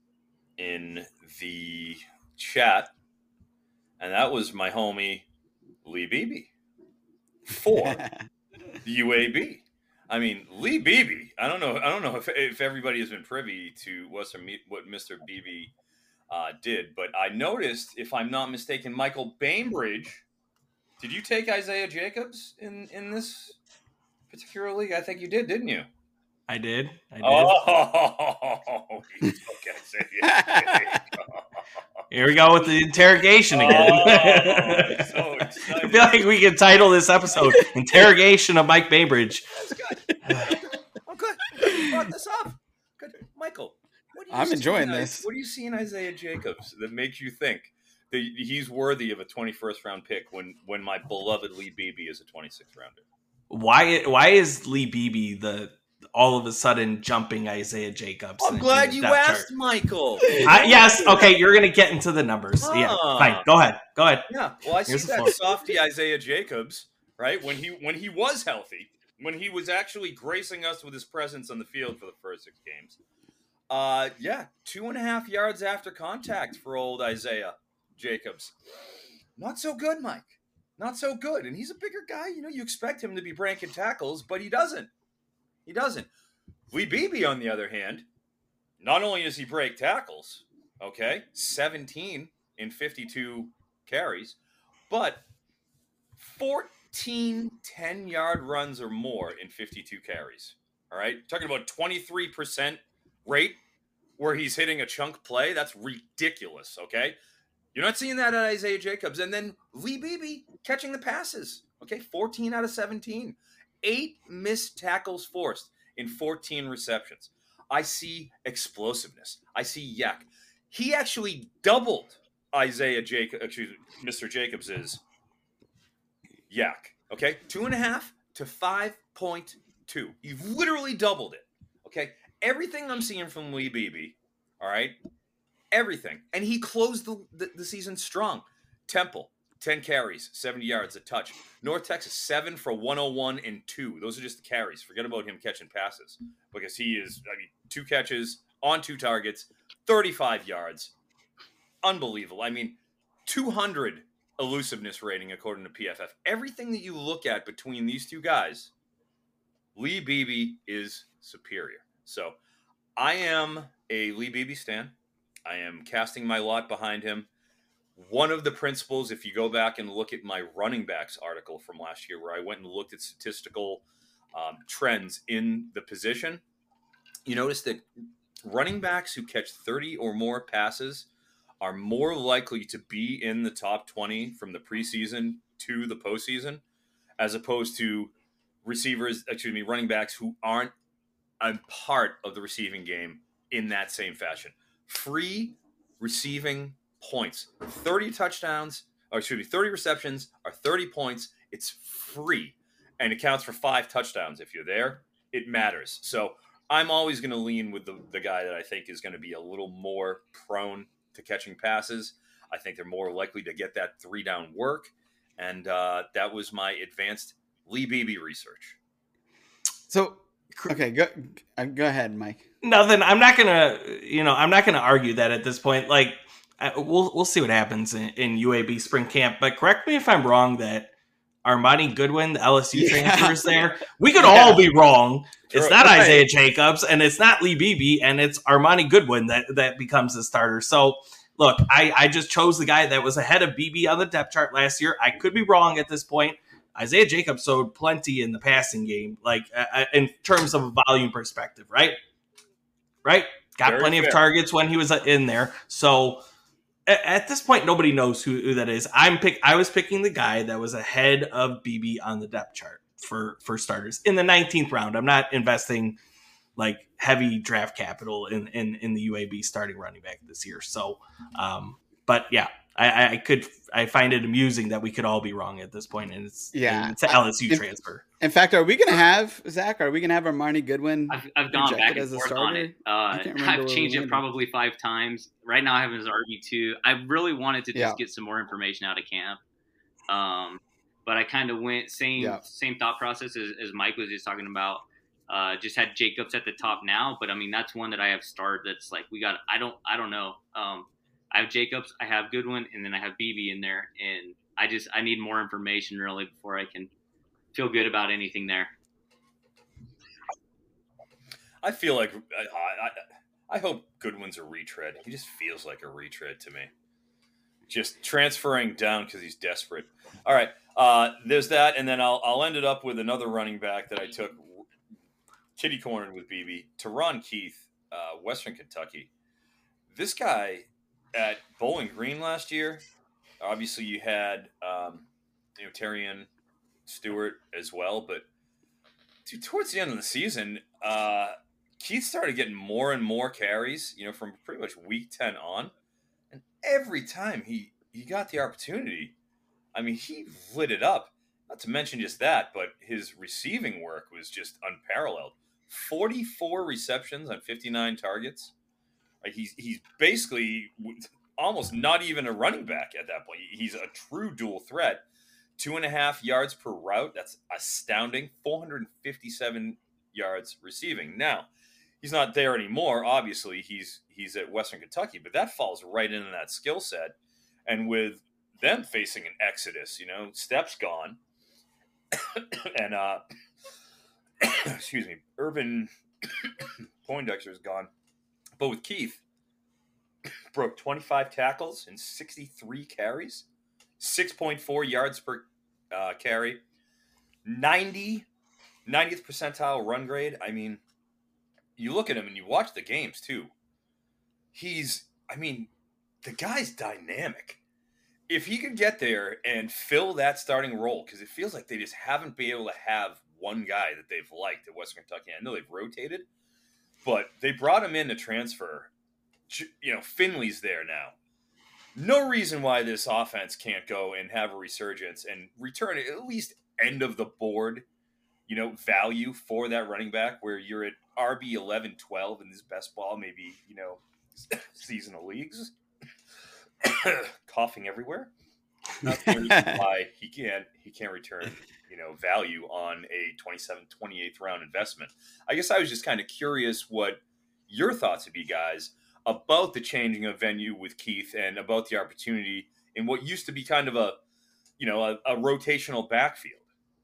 in the chat, and that was my homie Lee Beebe for the U A B. I mean, Lee Beebe. I don't know. I don't know if, if everybody has been privy to what's what Mister Beebe uh, did, but I noticed, if I'm not mistaken, Michael Bainbridge. Did you take Isaiah Jacobs in in this particular league? I think you did, didn't you? I did. I did. Oh, you took Isaiah. Here we go with the interrogation again. Oh, so I feel like we could title this episode "Interrogation of Mike Bainbridge." That's good. Oh, good. You brought this up. Good, Michael. What do you I'm enjoying in, this. What do you see in Isaiah Jacobs that makes you think the, he's worthy of a twenty-first round pick when when my beloved Lee Beebe is a twenty-sixth rounder. Why why is Lee Beebe the all of a sudden jumping Isaiah Jacobs? I'm in, glad in you depth asked, chart? Michael. I, yes, okay, you're gonna get into the numbers. Ah. Yeah, fine. Go ahead. Go ahead. Yeah, well, I Here's see the that floor. softy Isaiah Jacobs, right? When he when he was healthy, when he was actually gracing us with his presence on the field for the first six games. Uh, yeah, two and a half yards after contact for old Isaiah Jacobs. Not so good, Mike. Not so good. And he's a bigger guy. You know, you expect him to be breaking tackles, but he doesn't. He doesn't. Lee Beebe, on the other hand, not only does he break tackles, okay, seventeen in fifty-two carries, but fourteen ten-yard runs or more in fifty-two carries. All right? Talking about twenty-three percent rate where he's hitting a chunk play. That's ridiculous, okay? You're not seeing that at Isaiah Jacobs. And then Lee Beebe catching the passes, okay? fourteen out of seventeen. Eight missed tackles forced in fourteen receptions. I see explosiveness. I see yak. He actually doubled Isaiah Jacob, excuse me, Mister Jacobs's yak, okay? Two and a half to five point two. You've literally doubled it, okay? Everything I'm seeing from Lee Beebe, all right? Everything. And he closed the, the, the season strong. Temple, ten carries, seventy yards, a touch. North Texas, seven for one oh one and two. Those are just the carries. Forget about him catching passes because he is, I mean, two catches on two targets, thirty-five yards. Unbelievable. I mean, two hundred elusiveness rating according to P F F. Everything that you look at between these two guys, Lee Beebe is superior. So I am a Lee Beebe stan. I am casting my lot behind him. One of the principles, if you go back and look at my running backs article from last year, where I went and looked at statistical um, trends in the position, you notice that running backs who catch thirty or more passes are more likely to be in the top twenty from the preseason to the postseason, as opposed to receivers, excuse me, running backs who aren't a part of the receiving game in that same fashion. Free receiving points, thirty touchdowns, or excuse me, thirty receptions are thirty points. It's free, and it counts for five touchdowns. If you're there, it matters. So I'm always going to lean with the, the guy that I think is going to be a little more prone to catching passes. I think they're more likely to get that three down work, and uh, that was my advanced Lee Beebe research. So, okay, go uh, go ahead, Mike. Nothing. I'm not gonna, you know, I'm not gonna argue that at this point. Like, I, we'll we'll see what happens in, in U A B spring camp. But correct me if I'm wrong that Armani Goodwin, the L S U Yeah. transfer, is there. We could Yeah. all be wrong. It's not Right. Isaiah Jacobs, and it's not Lee Beebe, and it's Armani Goodwin that that becomes the starter. So, look, I I just chose the guy that was ahead of Beebe on the depth chart last year. I could be wrong at this point. Isaiah Jacobs showed plenty in the passing game, like uh, in terms of a volume perspective, right? Right? Got Very plenty fair. of targets when he was in there. So at, at this point, nobody knows who, who that is. I'm pick. I was picking the guy that was ahead of Beebe on the depth chart for for starters in the nineteenth round. I'm not investing like heavy draft capital in in, in the U A B starting running back this year. So, um, but yeah. I, I could I find it amusing that we could all be wrong at this point, and it's Yeah. it's an L S U In- transfer. In fact, are we going to have, Zach, are we going to have Armani Goodwin? I've, I've gone projected back and as a forth starter? on it. Uh, I can't remember I've where we changed it landed. probably five times. Right now, I have him as R B two. I really wanted to just Yeah. get some more information out of camp, um, but I kind of went same Yeah. same thought process as, as Mike was just talking about. Uh, just had Jacobs at the top now, but I mean that's one that I have starred. That's like we got. I don't. I don't know. Um, I have Jacobs, I have Goodwin, and then I have Beebe in there, and I just I need more information really before I can feel good about anything there. I feel like I, I, I hope Goodwin's a retread. He just feels like a retread to me. Just transferring down because he's desperate. All right, uh, there's that, and then I'll I'll end it up with another running back that I took kitty cornered with Beebe, Teron Keith, uh, Western Kentucky. This guy at Bowling Green last year. Obviously, you had um, you know Terrian Stewart as well, but dude, towards the end of the season, uh, Keith started getting more and more carries. You know, from pretty much week ten on, and every time he he got the opportunity, I mean, he lit it up. Not to mention just that, but his receiving work was just unparalleled. forty-four receptions on fifty-nine targets. Like he's he's basically almost not even a running back at that point. He's a true dual threat. Two and a half yards per route. That's astounding. four hundred fifty-seven yards receiving. Now, he's not there anymore. Obviously, he's he's at Western Kentucky, but that falls right into that skill set. And with them facing an exodus, you know, Steps gone, and uh, excuse me, Irvin Poindexter's gone. But with Keith, broke twenty-five tackles and sixty-three carries, six point four yards per uh, carry, ninety, ninetieth percentile run grade. I mean, you look at him and you watch the games too. He's, I mean, the guy's dynamic. If he could get there and fill that starting role, because it feels like they just haven't been able to have one guy that they've liked at Western Kentucky. I know they've rotated, but they brought him in to transfer. You know, Finley's there now. No reason why this offense can't go and have a resurgence and return at least end of the board, you know, value for that running back where you're at R B eleven, twelve in this best ball, maybe, you know, seasonal leagues. Coughing everywhere. That's the reason why he can't he can't return, you know, value on a twenty-seventh, twenty-eighth round investment. I guess I was just kind of curious what your thoughts would be, guys, about the changing of venue with Keith and about the opportunity in what used to be kind of a, you know, a, a rotational backfield.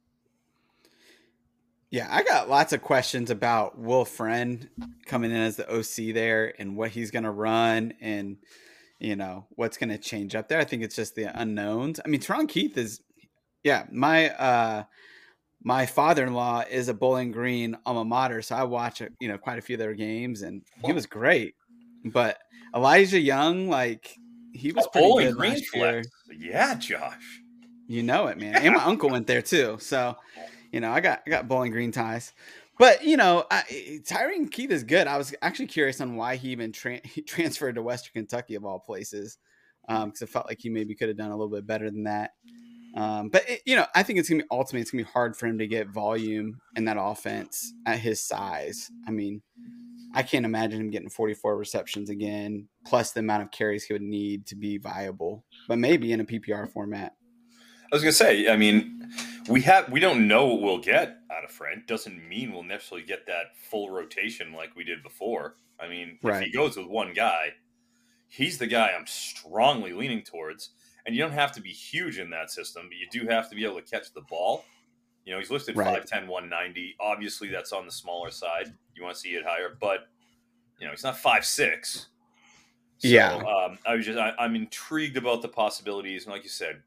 Yeah, I got lots of questions about Will Friend coming in as the O C there and what he's going to run and, you know, what's going to change up there. I think it's just the unknowns. I mean, Teron Keith is, yeah, my uh, my father-in-law is a Bowling Green alma mater, so I watch, you know, quite a few of their games, and he was great. But Elijah Young, like, he was pretty Bowling good Green last year. flex. Yeah, Josh. You know it, man. And my uncle went there too, so you know, I got I got Bowling Green ties. But, you know, I, Tyron Keith is good. I was actually curious on why he even tra- he transferred to Western Kentucky of all places, because um, it felt like he maybe could have done a little bit better than that. Um, but, it, you know, I think it's going to be ultimately, it's going to be hard for him to get volume in that offense at his size. I mean, I can't imagine him getting forty-four receptions again, plus the amount of carries he would need to be viable, but maybe in a P P R format. I was going to say, I mean, we have we don't know what we'll get out of Friend. Doesn't mean we'll necessarily get that full rotation like we did before. I mean, right. If he goes with one guy, he's the guy I'm strongly leaning towards. And you don't have to be huge in that system, but you do have to be able to catch the ball. You know, he's listed right. five ten, one ninety. Obviously, that's on the smaller side. You want to see it higher, but, you know, he's not five six. So, yeah. Um, I was just, I, I'm intrigued about the possibilities. And like you said,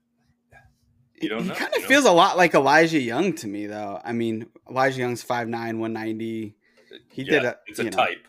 you don't he know. kind of you feels know? a lot like Elijah Young to me, though. I mean, Elijah Young's five nine, one ninety. He yeah, did a, it's a you know, type.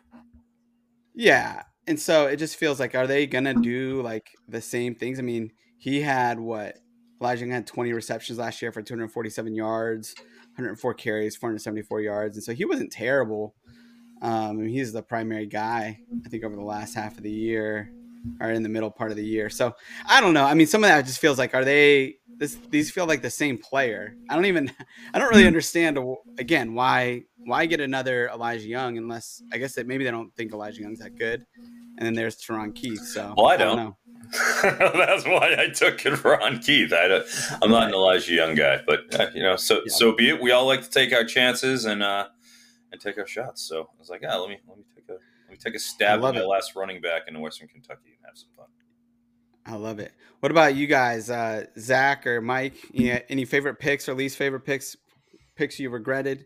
Yeah. And so it just feels like, are they going to do like the same things? I mean, he had what? Elijah Young had twenty receptions last year for two hundred forty-seven yards, one hundred four carries, four hundred seventy-four yards. And so he wasn't terrible. Um, I mean, he's the primary guy, I think, over the last half of the year or in the middle part of the year. So I don't know. I mean, some of that just feels like, are they, this, these feel like the same player. I don't even, I don't really understand, again, why, why get another Elijah Young unless, I guess that maybe they don't think Elijah Young's that good. And then there's Teron Keith. So well, I I don't, don't know. That's why I took it for Ron Keith. I don't, I'm not an Elijah Young guy, but uh, you know, so Yeah. so be it. We all like to take our chances and uh, and take our shots. So I was like, yeah, let me let me take a let me take a stab at love my it. last running back in Western Kentucky and have some fun. I love it. What about you guys, uh, Zach or Mike? You know, any favorite picks or least favorite picks, picks you regretted?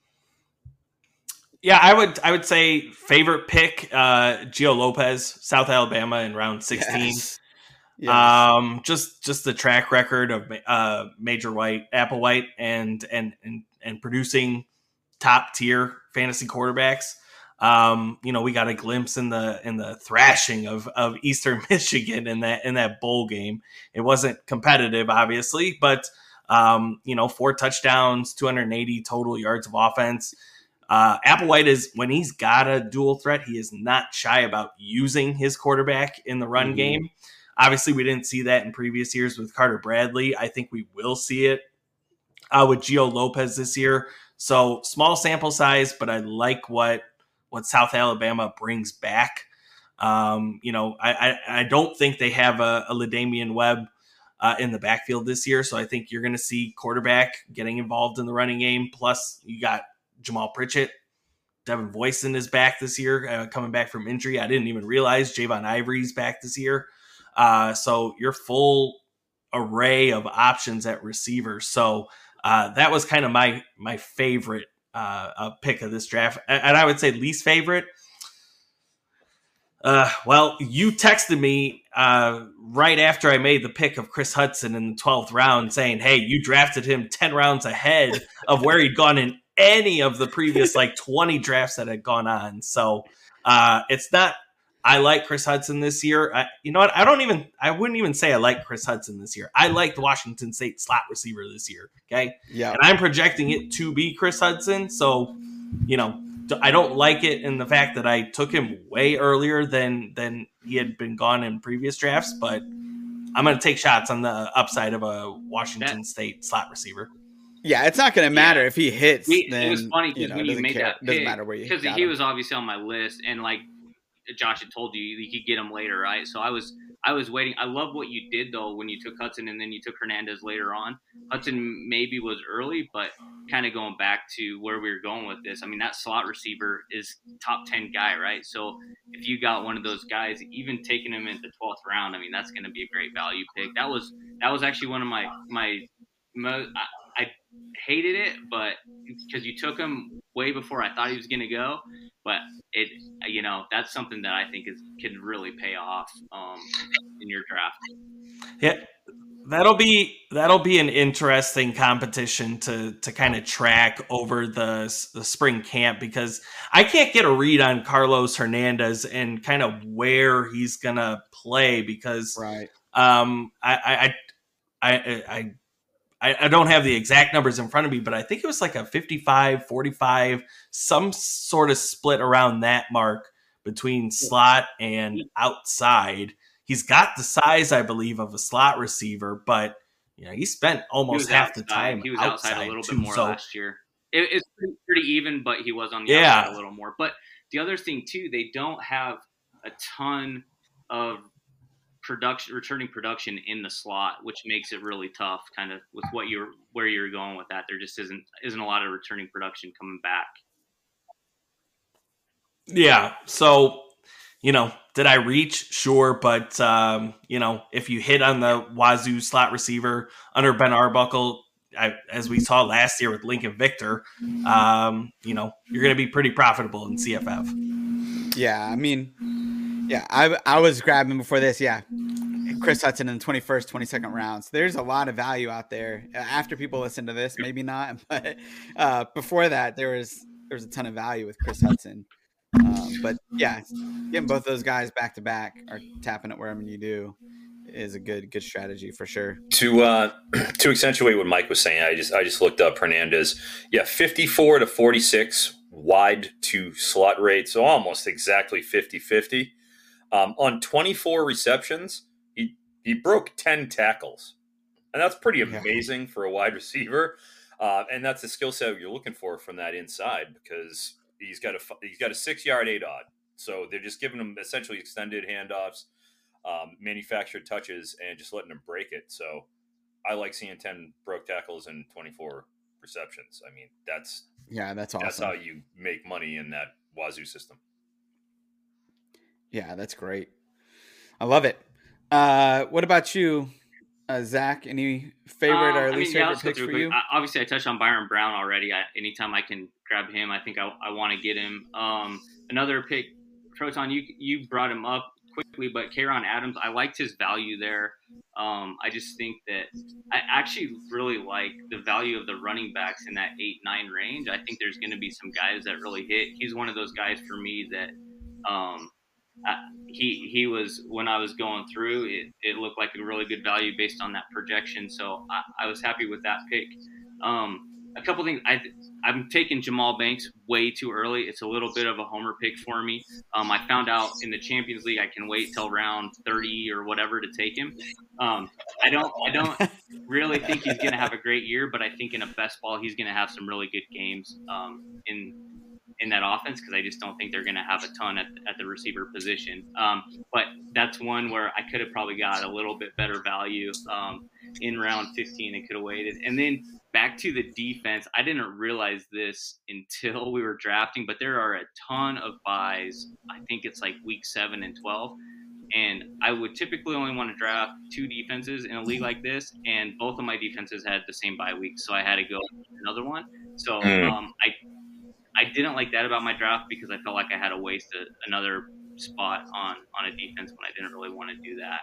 Yeah, I would I would say favorite pick, uh, Gio Lopez, South Alabama in round sixteen. Yes. Yes. Um, just just the track record of uh, Major White, Applewhite, and and and and producing top tier fantasy quarterbacks. Um, you know, we got a glimpse in the in the thrashing of of Eastern Michigan in that in that bowl game. It wasn't competitive, obviously, but um, you know, four touchdowns, two hundred eighty total yards of offense. Uh, Applewhite is, when he's got a dual threat, he is not shy about using his quarterback in the run Mm-hmm. game. Obviously, we didn't see that in previous years with Carter Bradley. I think we will see it uh, with Gio Lopez this year. So small sample size, but I like what what South Alabama brings back. Um, you know, I, I, I don't think they have a, a LaDamian Webb uh, in the backfield this year. So I think you're going to see quarterback getting involved in the running game. Plus, you got Jamal Pritchett. Devin Voisin is back this year, uh, coming back from injury. I didn't even realize Javon Ivory's back this year. Uh, so your full array of options at receiver. So uh, that was kind of my my favorite uh, uh, pick of this draft. And I would say least favorite. Uh, well, you texted me uh, right after I made the pick of Chris Hudson in the twelfth round saying, hey, you drafted him ten rounds ahead of where he'd gone in any of the previous like twenty drafts that had gone on. So uh, it's not, I like Chris Hudson this year. I, you know what? I don't even, I wouldn't even say I like Chris Hudson this year. I like the Washington State slot receiver this year. Okay. Yeah. And I'm projecting it to be Chris Hudson. So, you know, I don't like it in the fact that I took him way earlier than than he had been gone in previous drafts, but I'm going to take shots on the upside of a Washington that, State slot receiver. Yeah, it's not going to matter yeah. if he hits. We, then, it was funny because you know, when you made care. that pick, doesn't matter where you because he him. was obviously on my list, and like Josh had told you, you could get him later, right? So I was I was waiting. I love what you did though when you took Hudson and then you took Hernandez later on. Hudson maybe was early, but kind of going back to where we were going with this. I mean, that slot receiver is top ten guy, right? So if you got one of those guys, even taking him in the twelfth round, I mean, that's going to be a great value pick. That was that was actually one of my my most. I, I hated it, but because you took him way before I thought he was going to go, but it, you know, that's something that I think is could really pay off um, in your draft. Yeah, that'll be that'll be an interesting competition to to kind of track over the the spring camp, because I can't get a read on Carlos Hernandez and kind of where he's gonna play because right. Um, I I I I. I I don't have the exact numbers in front of me, but I think it was like a fifty-five, forty-five, some sort of split around that mark between slot and outside. He's got the size, I believe, of a slot receiver, but you know, he spent almost he half outside. the time He was outside, outside a little too, bit more so. last year. It, it's pretty, pretty even, but he was on the yeah. outside a little more. But the other thing, too, they don't have a ton of production returning production in the slot, which makes it really tough kind of with what you're where you're going with that. There just isn't isn't a lot of returning production coming back. Yeah, so you know, did I reach? Sure, but um, you know, if you hit on the Wazoo slot receiver under Ben Arbuckle, I, as we saw last year with Lincoln Victor, um, you know, you're going to be pretty profitable in C F F. Yeah, I mean, yeah, I I was grabbing before this, yeah. Chris Hudson in the twenty-first, twenty-second rounds. There's a lot of value out there. After people listen to this, maybe not, but uh, before that, there was there was a ton of value with Chris Hudson. Um, but yeah, getting both those guys back to back or tapping it wherever you do is a good good strategy for sure. To uh, to accentuate what Mike was saying, I just I just looked up Hernandez. Yeah, fifty-four to forty-six wide to slot rate, so almost exactly fifty-fifty. Um, on twenty-four receptions, he he broke ten tackles, and that's pretty amazing yeah. for a wide receiver. Uh, and that's the skill set you're looking for from that inside, because he's got a he's got a six yard eight odd. So they're just giving him essentially extended handoffs, um, manufactured touches, and just letting him break it. So I like seeing ten broke tackles and twenty-four receptions. I mean, that's yeah, that's awesome. That's how you make money in that Wazoo system. Yeah, that's great. I love it. Uh, what about you, uh, Zach? Any favorite um, or least I mean, yeah, favorite picks for you? I, obviously, I touched on Byron Brown already. I, anytime I can grab him, I think I, I want to get him. Um, another pick, Proton, you you brought him up quickly, but Kayron Adams, I liked his value there. Um, I just think that I actually really like the value of the running backs in that eight nine range. I think there's going to be some guys that really hit. He's one of those guys for me that um, – Uh, he he was, when I was going through it, it looked like a really good value based on that projection. So I, I was happy with that pick. Um, a couple things. I I'm taking Jamal Banks way too early. It's a little bit of a homer pick for me. Um, I found out in the Champions League I can wait till round thirty or whatever to take him. Um, I don't I don't really think he's going to have a great year, but I think in a best ball he's going to have some really good games um, in in that offense because I just don't think they're going to have a ton at, at the receiver position. Um, but that's one where I could have probably got a little bit better value um, in round fifteen and could have waited. And then back to the defense, I didn't realize this until we were drafting, but there are a ton of buys. I think it's like week seven and twelve. And I would typically only want to draft two defenses in a league like this, and both of my defenses had the same bye week, so I had to go another one. So um, I I didn't like that about my draft because I felt like I had to waste a, another spot on, on a defense when I didn't really want to do that.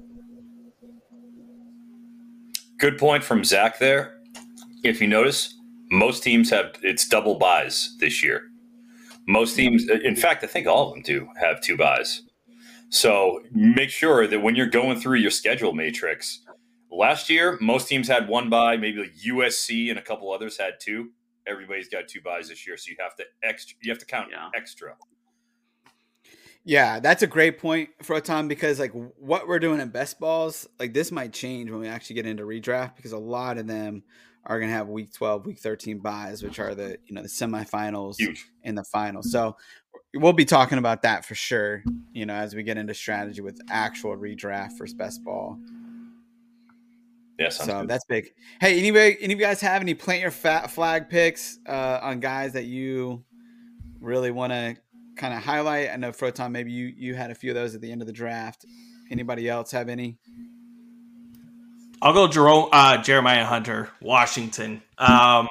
Good point from Zach there. If you notice, most teams have it's double buys this year. Most teams, in fact, I think all of them do have two buys. So make sure that when you're going through your schedule matrix, last year, most teams had one bye, maybe like U S C and a couple others had two. Everybody's got two buys this year, so you have to extra. You have to count yeah. extra. Yeah, that's a great point, Froton, because like what we're doing in best balls, like this might change when we actually get into redraft because a lot of them are going to have week twelve, week thirteen buys, which are the you know the semifinals Huge. and the finals. So we'll be talking about that for sure. You know, as we get into strategy with actual redraft for best ball. Yeah, so good. That's big. Hey, anybody, any of you guys have any plant your fat flag picks uh, on guys that you really want to kind of highlight? I know Froton, maybe you you had a few of those at the end of the draft. Anybody else have any? I'll go Jerome, uh, Jeremiah Hunter, Washington. Um,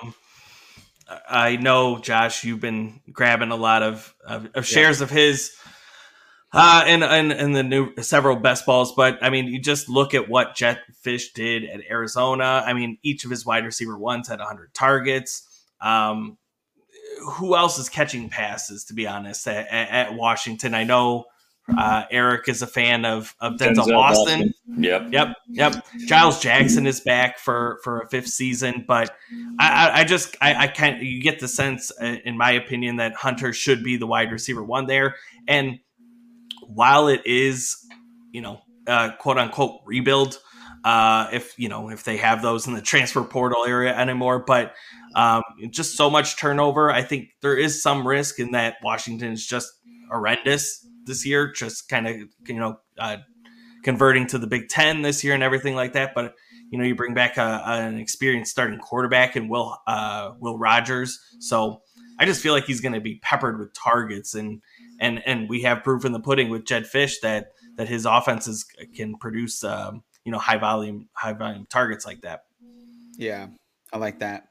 I know, Josh, you've been grabbing a lot of, of, of shares yeah. of his uh, in, in, in the new several best balls. But, I mean, you just look at what Jet Fish did at Arizona. I mean, each of his wide receiver ones had one hundred targets. Um, who else is catching passes, to be honest, at, at Washington? I know uh, Eric is a fan of, of Denzel, Denzel Austin. Austin. Yep. Yep. Yep. Giles Jackson is back for, for a fifth season, but I, I, I just, I, I can't, you get the sense, in my opinion, that Hunter should be the wide receiver one there. And while it is, you know, uh, quote unquote rebuild, uh, if, you know, if they have those in the transfer portal area anymore, but um, just so much turnover. I think there is some risk in that Washington is just horrendous this year, just kind of, you know, uh, converting to the Big Ten this year and everything like that. But, you know, you bring back a, an experienced starting quarterback in Will, uh, Will Rogers. So I just feel like he's going to be peppered with targets, and, and, and we have proof in the pudding with Jed Fish that, that his offenses can produce, um, you know, high volume, high volume targets like that. Yeah. I like that.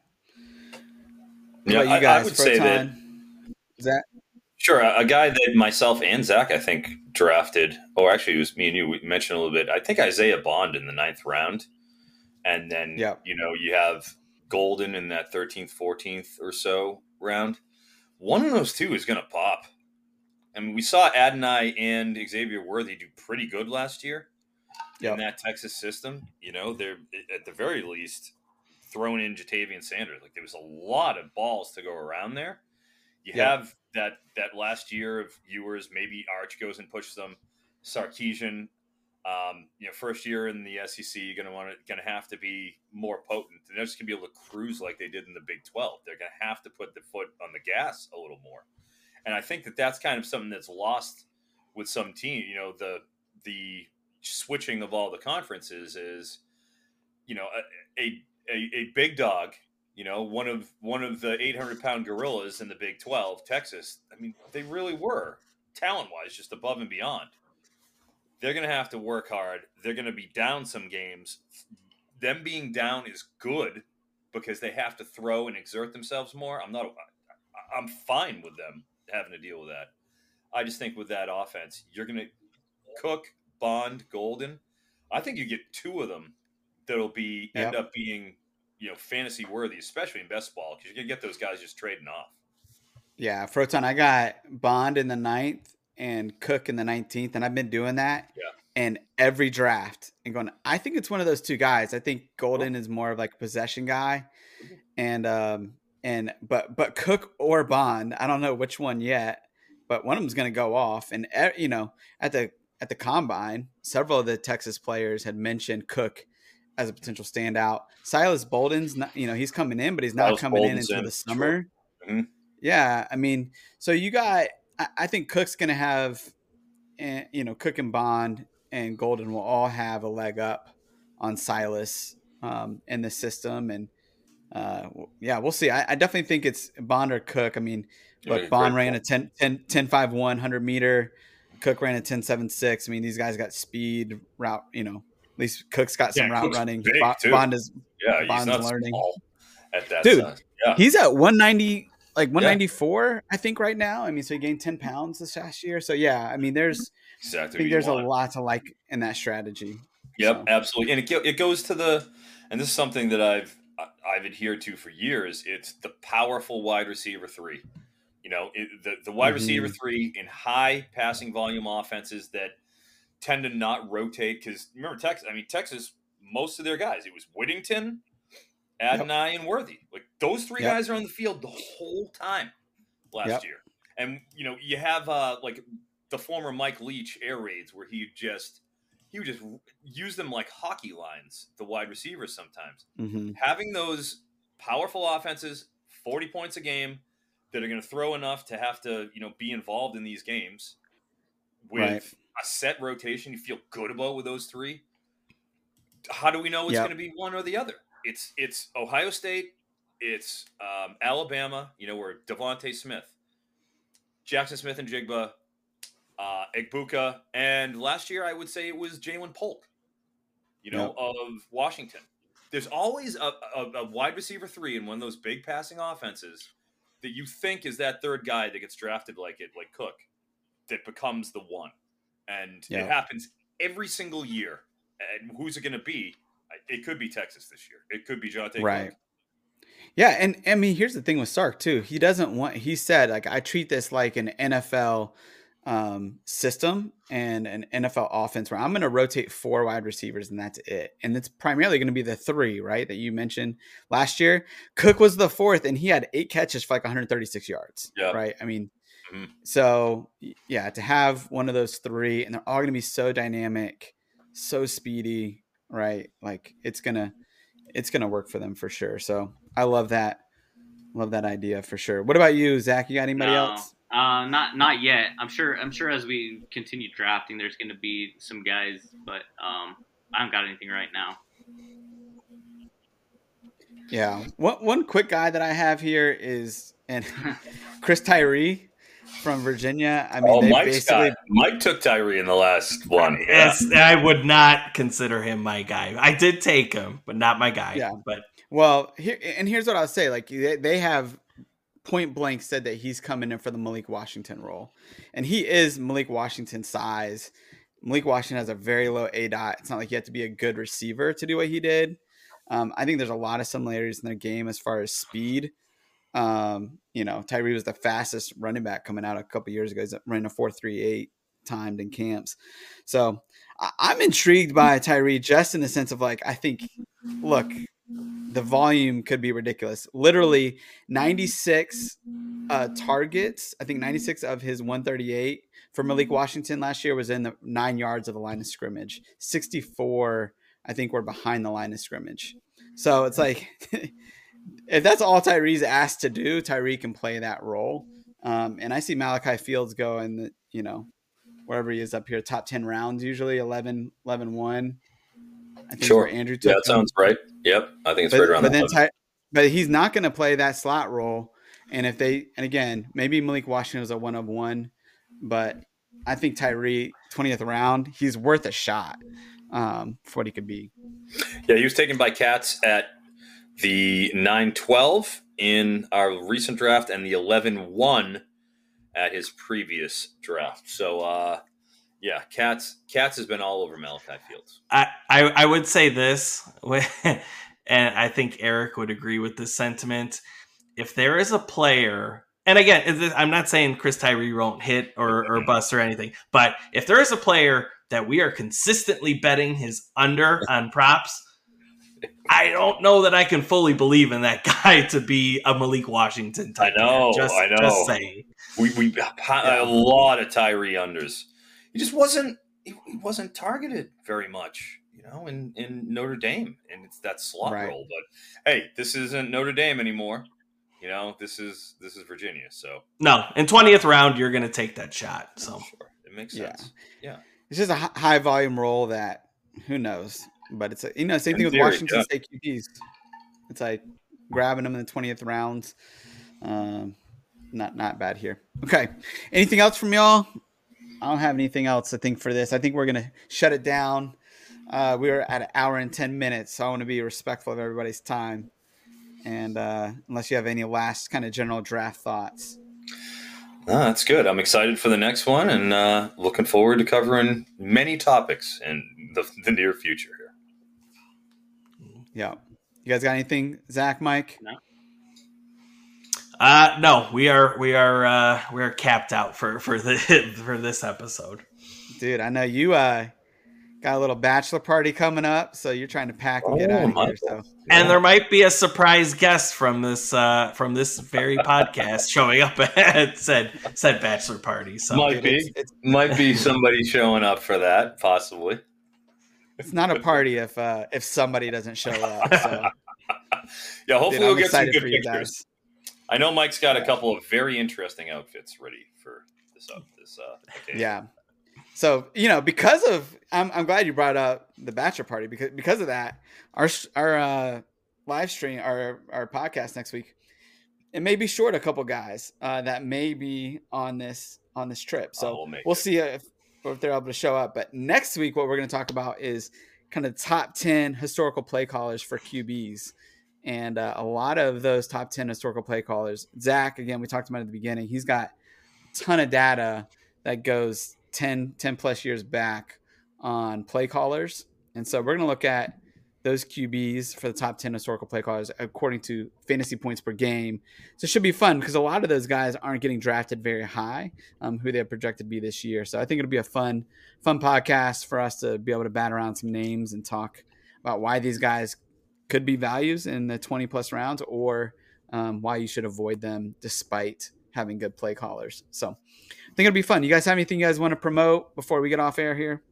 Yeah, what about you guys, I would say that, Zach? Sure, a, a guy that myself and Zach, I think, drafted, or actually it was me and you, we mentioned a little bit, I think Isaiah Bond in the ninth round. And then, yep. you know, you have Golden in that thirteenth, fourteenth or so round. One of those two is going to pop. I mean, we saw Adonai and Xavier Worthy do pretty good last year yep. in that Texas system. You know, they're at the very least throwing in Jatavian Sanders. Like, there was a lot of balls to go around there. You yep. have that that last year of Ewers, maybe Arch goes and pushes them. Sarkisian, um, you know, first year in the S E C, you're gonna want to gonna have to be more potent. They're not just gonna be able to cruise like they did in the Big twelve. They're gonna have to put the foot on the gas a little more. And I think that that's kind of something that's lost with some team. You know, the the switching of all the conferences is, you know, a a, a, a big dog. You know, one of one of the eight hundred pound gorillas in the Big twelve, Texas. I mean, they really were talent-wise just above and beyond. They're going to have to work hard. They're going to be down some games. Them being down is good because they have to throw and exert themselves more. I'm not. I'm fine with them having to deal with that. I just think with that offense, you're going to Cook, Bond, Golden. I think you get two of them that'll be end yep. up being, you know, fantasy worthy, especially in best ball, because you're going to get those guys just trading off. Yeah, Froton, I got Bond in the ninth and Cook in the nineteenth, and I've been doing that. Yeah. in every draft and going, I think it's one of those two guys. I think Golden is more of like a possession guy, and um and but but Cook or Bond, I don't know which one yet, but one of them's going to go off. And you know, at the at the combine, several of the Texas players had mentioned Cook as a potential standout. Silas Bolden's not, you know, he's coming in, but he's not Silas coming Bolden's in until in, the summer. Sure. Mm-hmm. Yeah, I mean, so you got, I, I think Cook's going to have, uh, you know, Cook and Bond and Golden will all have a leg up on Silas um, in the system. And uh, yeah, we'll see. I, I definitely think it's Bond or Cook. I mean, look, yeah, Bond ran a ten, ten, ten, five, one hundred meter. Cook ran a ten, seven, six. I mean, these guys got speed, route, you know, at least Cook's got some yeah, route Cook's running. Bond is, yeah, Bond's he's not learning. At that Dude, size. Yeah. He's at one ninety, like one ninety-four, yeah. I think right now. I mean, so he gained ten pounds this last year. So yeah, I mean, there's, exactly I think there's a lot to like in that strategy. Yep, so. absolutely. And it, it goes to the, and this is something that I've, I've adhered to for years. It's the powerful wide receiver three. You know, it, the, the wide mm-hmm. receiver three in high passing volume offenses that tend to not rotate. Because remember, Texas, I mean, Texas, most of their guys, it was Whittington, Adonai, yep. and Worthy. Like those three yep. guys are on the field the whole time last yep. year. And, you know, you have uh, like the former Mike Leach air raids where he just, he would just use them like hockey lines, the wide receivers sometimes. Mm-hmm. Having those powerful offenses, forty points a game, that are going to throw enough to have to, you know, be involved in these games with right. a set rotation you feel good about with those three. How do we know it's yep. going to be one or the other? It's it's Ohio State, it's um, Alabama, you know, where Devontae Smith, Jackson Smith and Jigba, uh, Egbuka, and last year I would say it was Jalen Polk, you know, yep. of Washington. There's always a, a, a wide receiver three in one of those big passing offenses that you think is that third guy that gets drafted like it, like Cook, that becomes the one. And yeah. it happens every single year. And who's it going to be? It could be Texas this year. It could be Jonathan. Right. Cook. Yeah. And I mean, here's the thing with Sark too. He doesn't want, he said, like, I treat this like an N F L um, system and an N F L offense where I'm going to rotate four wide receivers and that's it. And it's primarily going to be the three, right, that you mentioned last year. Cook was the fourth and he had eight catches for like one hundred thirty-six yards, yeah. right? I mean, mm-hmm. so yeah, to have one of those three and they're all going to be so dynamic, so speedy, right? Like it's going to, it's going to work for them for sure. So I love that. Love that idea for sure. What about you, Zach? You got anybody no. else? Uh, not not yet. I'm sure. I'm sure as we continue drafting, there's going to be some guys, but um, I haven't got anything right now. Yeah. One one quick guy that I have here is and Chris Tyree from Virginia. I mean, oh, they Mike's basically guy. Mike took Tyree in the last one. Yeah. Yes, I would not consider him my guy. I did take him, but not my guy. Yeah. But well, here and here's what I'll say. Like they, they have. Point blank said that he's coming in for the Malik Washington role. And he is Malik Washington size. Malik Washington has a very low A D O T. It's not like you have to be a good receiver to do what he did. Um, I think there's a lot of similarities in their game as far as speed. Um, you know, Tyree was the fastest running back coming out a couple years ago. He's running a four three eight timed in camps. So I- I'm intrigued by Tyree just in the sense of like, I think, look, the volume could be ridiculous. Literally ninety-six uh, targets. I think ninety-six of his one thirty-eight for Malik Washington last year was in the nine yards of the line of scrimmage. sixty-four, I think, were behind the line of scrimmage. So it's like, if that's all Tyree's asked to do, Tyree can play that role. Um, and I see Malachi Fields go in the, you know, wherever he is up here, top ten rounds, usually eleven, eleven, one. I think sure. Andrew took yeah, that sounds right. Yep. I think it's but, right around but that. Then Ty, but he's not going to play that slot role. And if they, and again, maybe Malik Washington was a one of one, but I think Tyree, twentieth round, he's worth a shot um, for what he could be. Yeah, he was taken by Cats at the nine twelve in our recent draft and the eleven one at his previous draft. So, uh, yeah, Cats Cats has been all over Malachi Fields. I, I, I would say this, and I think Eric would agree with this sentiment. If there is a player, and again, I'm not saying Chris Tyree won't hit or, or bust or anything, but if there is a player that we are consistently betting his under on props. I don't know that I can fully believe in that guy to be a Malik Washington type. I know, just, I know. Just saying. We we yeah. a lot of Tyree unders. He just wasn't he, he wasn't targeted very much, you know, in, in Notre Dame, and it's that slot right. role. But hey, this isn't Notre Dame anymore. You know, this is this is Virginia. So no, in twentieth round, you're going to take that shot. So sure, it makes sense. Yeah, yeah. It's just a high volume role that who knows, but it's a, you know, same in thing with theory, Washington yeah. State Q Bs. It's like grabbing them in the twentieth round. Um, not not bad here. Okay, anything else from y'all? I don't have anything else. I think for this, I think we're gonna shut it down. Uh, we were at an hour and ten minutes, so I want to be respectful of everybody's time. And uh, unless you have any last kind of general draft thoughts. No, that's good. I'm excited for the next one and uh, looking forward to covering many topics in the, the near future here. Yeah. You guys got anything, Zach, Mike? No. Uh, no, we are we are uh, we are capped out for for the for this episode. Dude, I know you uh, got a little bachelor party coming up, so you're trying to pack and get oh, out of here. So. And there might be a surprise guest from this uh, from this very podcast showing up at said said bachelor party. So might be it's, it's, might be somebody showing up for that, possibly. It's not a party if uh, if somebody doesn't show up. So. Yeah, hopefully Dude, we'll get some good for pictures. I know Mike's got a couple of very interesting outfits ready for this up this uh occasion. Yeah. So, you know, because of I'm I'm glad you brought up the bachelor party because because of that, our our uh, live stream our our podcast next week, it may be short a couple guys uh, that may be on this on this trip. So oh, we'll, we'll see if if they're able to show up. But next week, what we're going to talk about is kind of top ten historical play callers for Q Bs. And uh, a lot of those top ten historical play callers, Zach, again, we talked about at the beginning, he's got a ton of data that goes ten, ten plus years back on play callers. And so we're going to look at those Q Bs for the top ten historical play callers according to fantasy points per game. So it should be fun because a lot of those guys aren't getting drafted very high, um, who they're projected to be this year. So I think it'll be a fun, fun podcast for us to be able to bat around some names and talk about why these guys could be values in the twenty plus rounds or um, why you should avoid them despite having good play callers. So I think it'll be fun. You guys have anything you guys want to promote before we get off air here?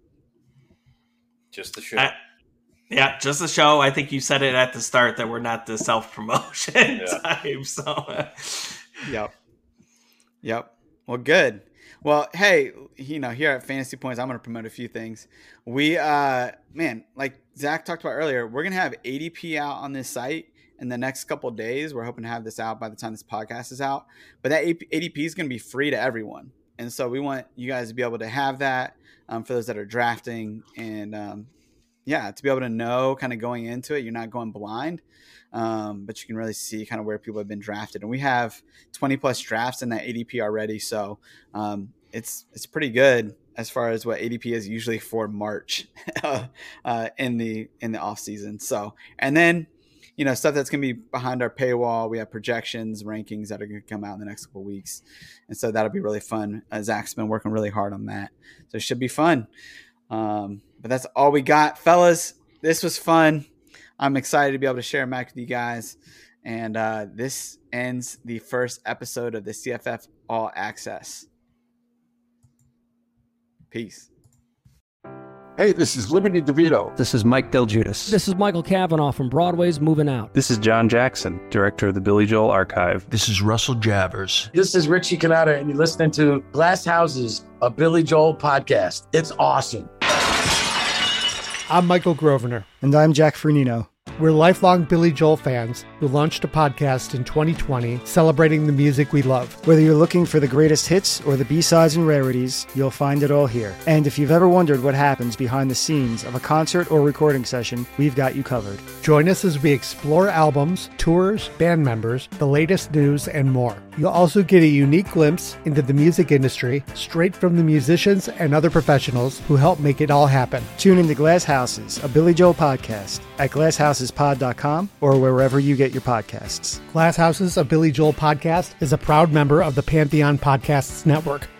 Just the show. I, yeah, just the show. I think you said it at the start that we're not the self-promotion yeah. type. So, yep. Yep. Well, good. Well, hey, you know, here at Fantasy Points, I'm going to promote a few things. We, uh, man, like Zach talked about earlier, we're going to have A D P out on this site in the next couple of days. We're hoping to have this out by the time this podcast is out. But that A D P is going to be free to everyone. And so we want you guys to be able to have that um, for those that are drafting and, um, yeah, to be able to know kind of going into it. You're not going blind, um, but you can really see kind of where people have been drafted. And we have twenty plus drafts in that A D P already. So um, it's it's pretty good as far as what A D P is usually for March uh, in the in the off season. So and then, you know, stuff that's going to be behind our paywall. We have projections, rankings that are going to come out in the next couple of weeks. And so that'll be really fun. Uh, Zach's been working really hard on that. So it should be fun. Um, but that's all we got, fellas. This was fun. I'm excited to be able to share Mac with you guys. And uh, this ends the first episode of the C F F All Access. Peace. Hey, this is Liberty DeVito. This is Mike Del Giudice. This is Michael Cavanaugh from Broadway's Moving Out. This is John Jackson, director of the Billy Joel Archive. This is Russell Javers. This is Richie Canada, and you're listening to Glass Houses, a Billy Joel podcast. It's awesome. I'm Michael Grosvenor. And I'm Jack Fernino. We're lifelong Billy Joel fans who launched a podcast in twenty twenty celebrating the music we love. Whether you're looking for the greatest hits or the B-sides and rarities, you'll find it all here. And if you've ever wondered what happens behind the scenes of a concert or recording session, we've got you covered. Join us as we explore albums, tours, band members, the latest news, and more. You'll also get a unique glimpse into the music industry straight from the musicians and other professionals who help make it all happen. Tune into Glass Houses, a Billy Joel podcast at glass houses pod dot com or wherever you get your podcasts. Glass Houses, a Billy Joel podcast is a proud member of the Pantheon Podcasts Network.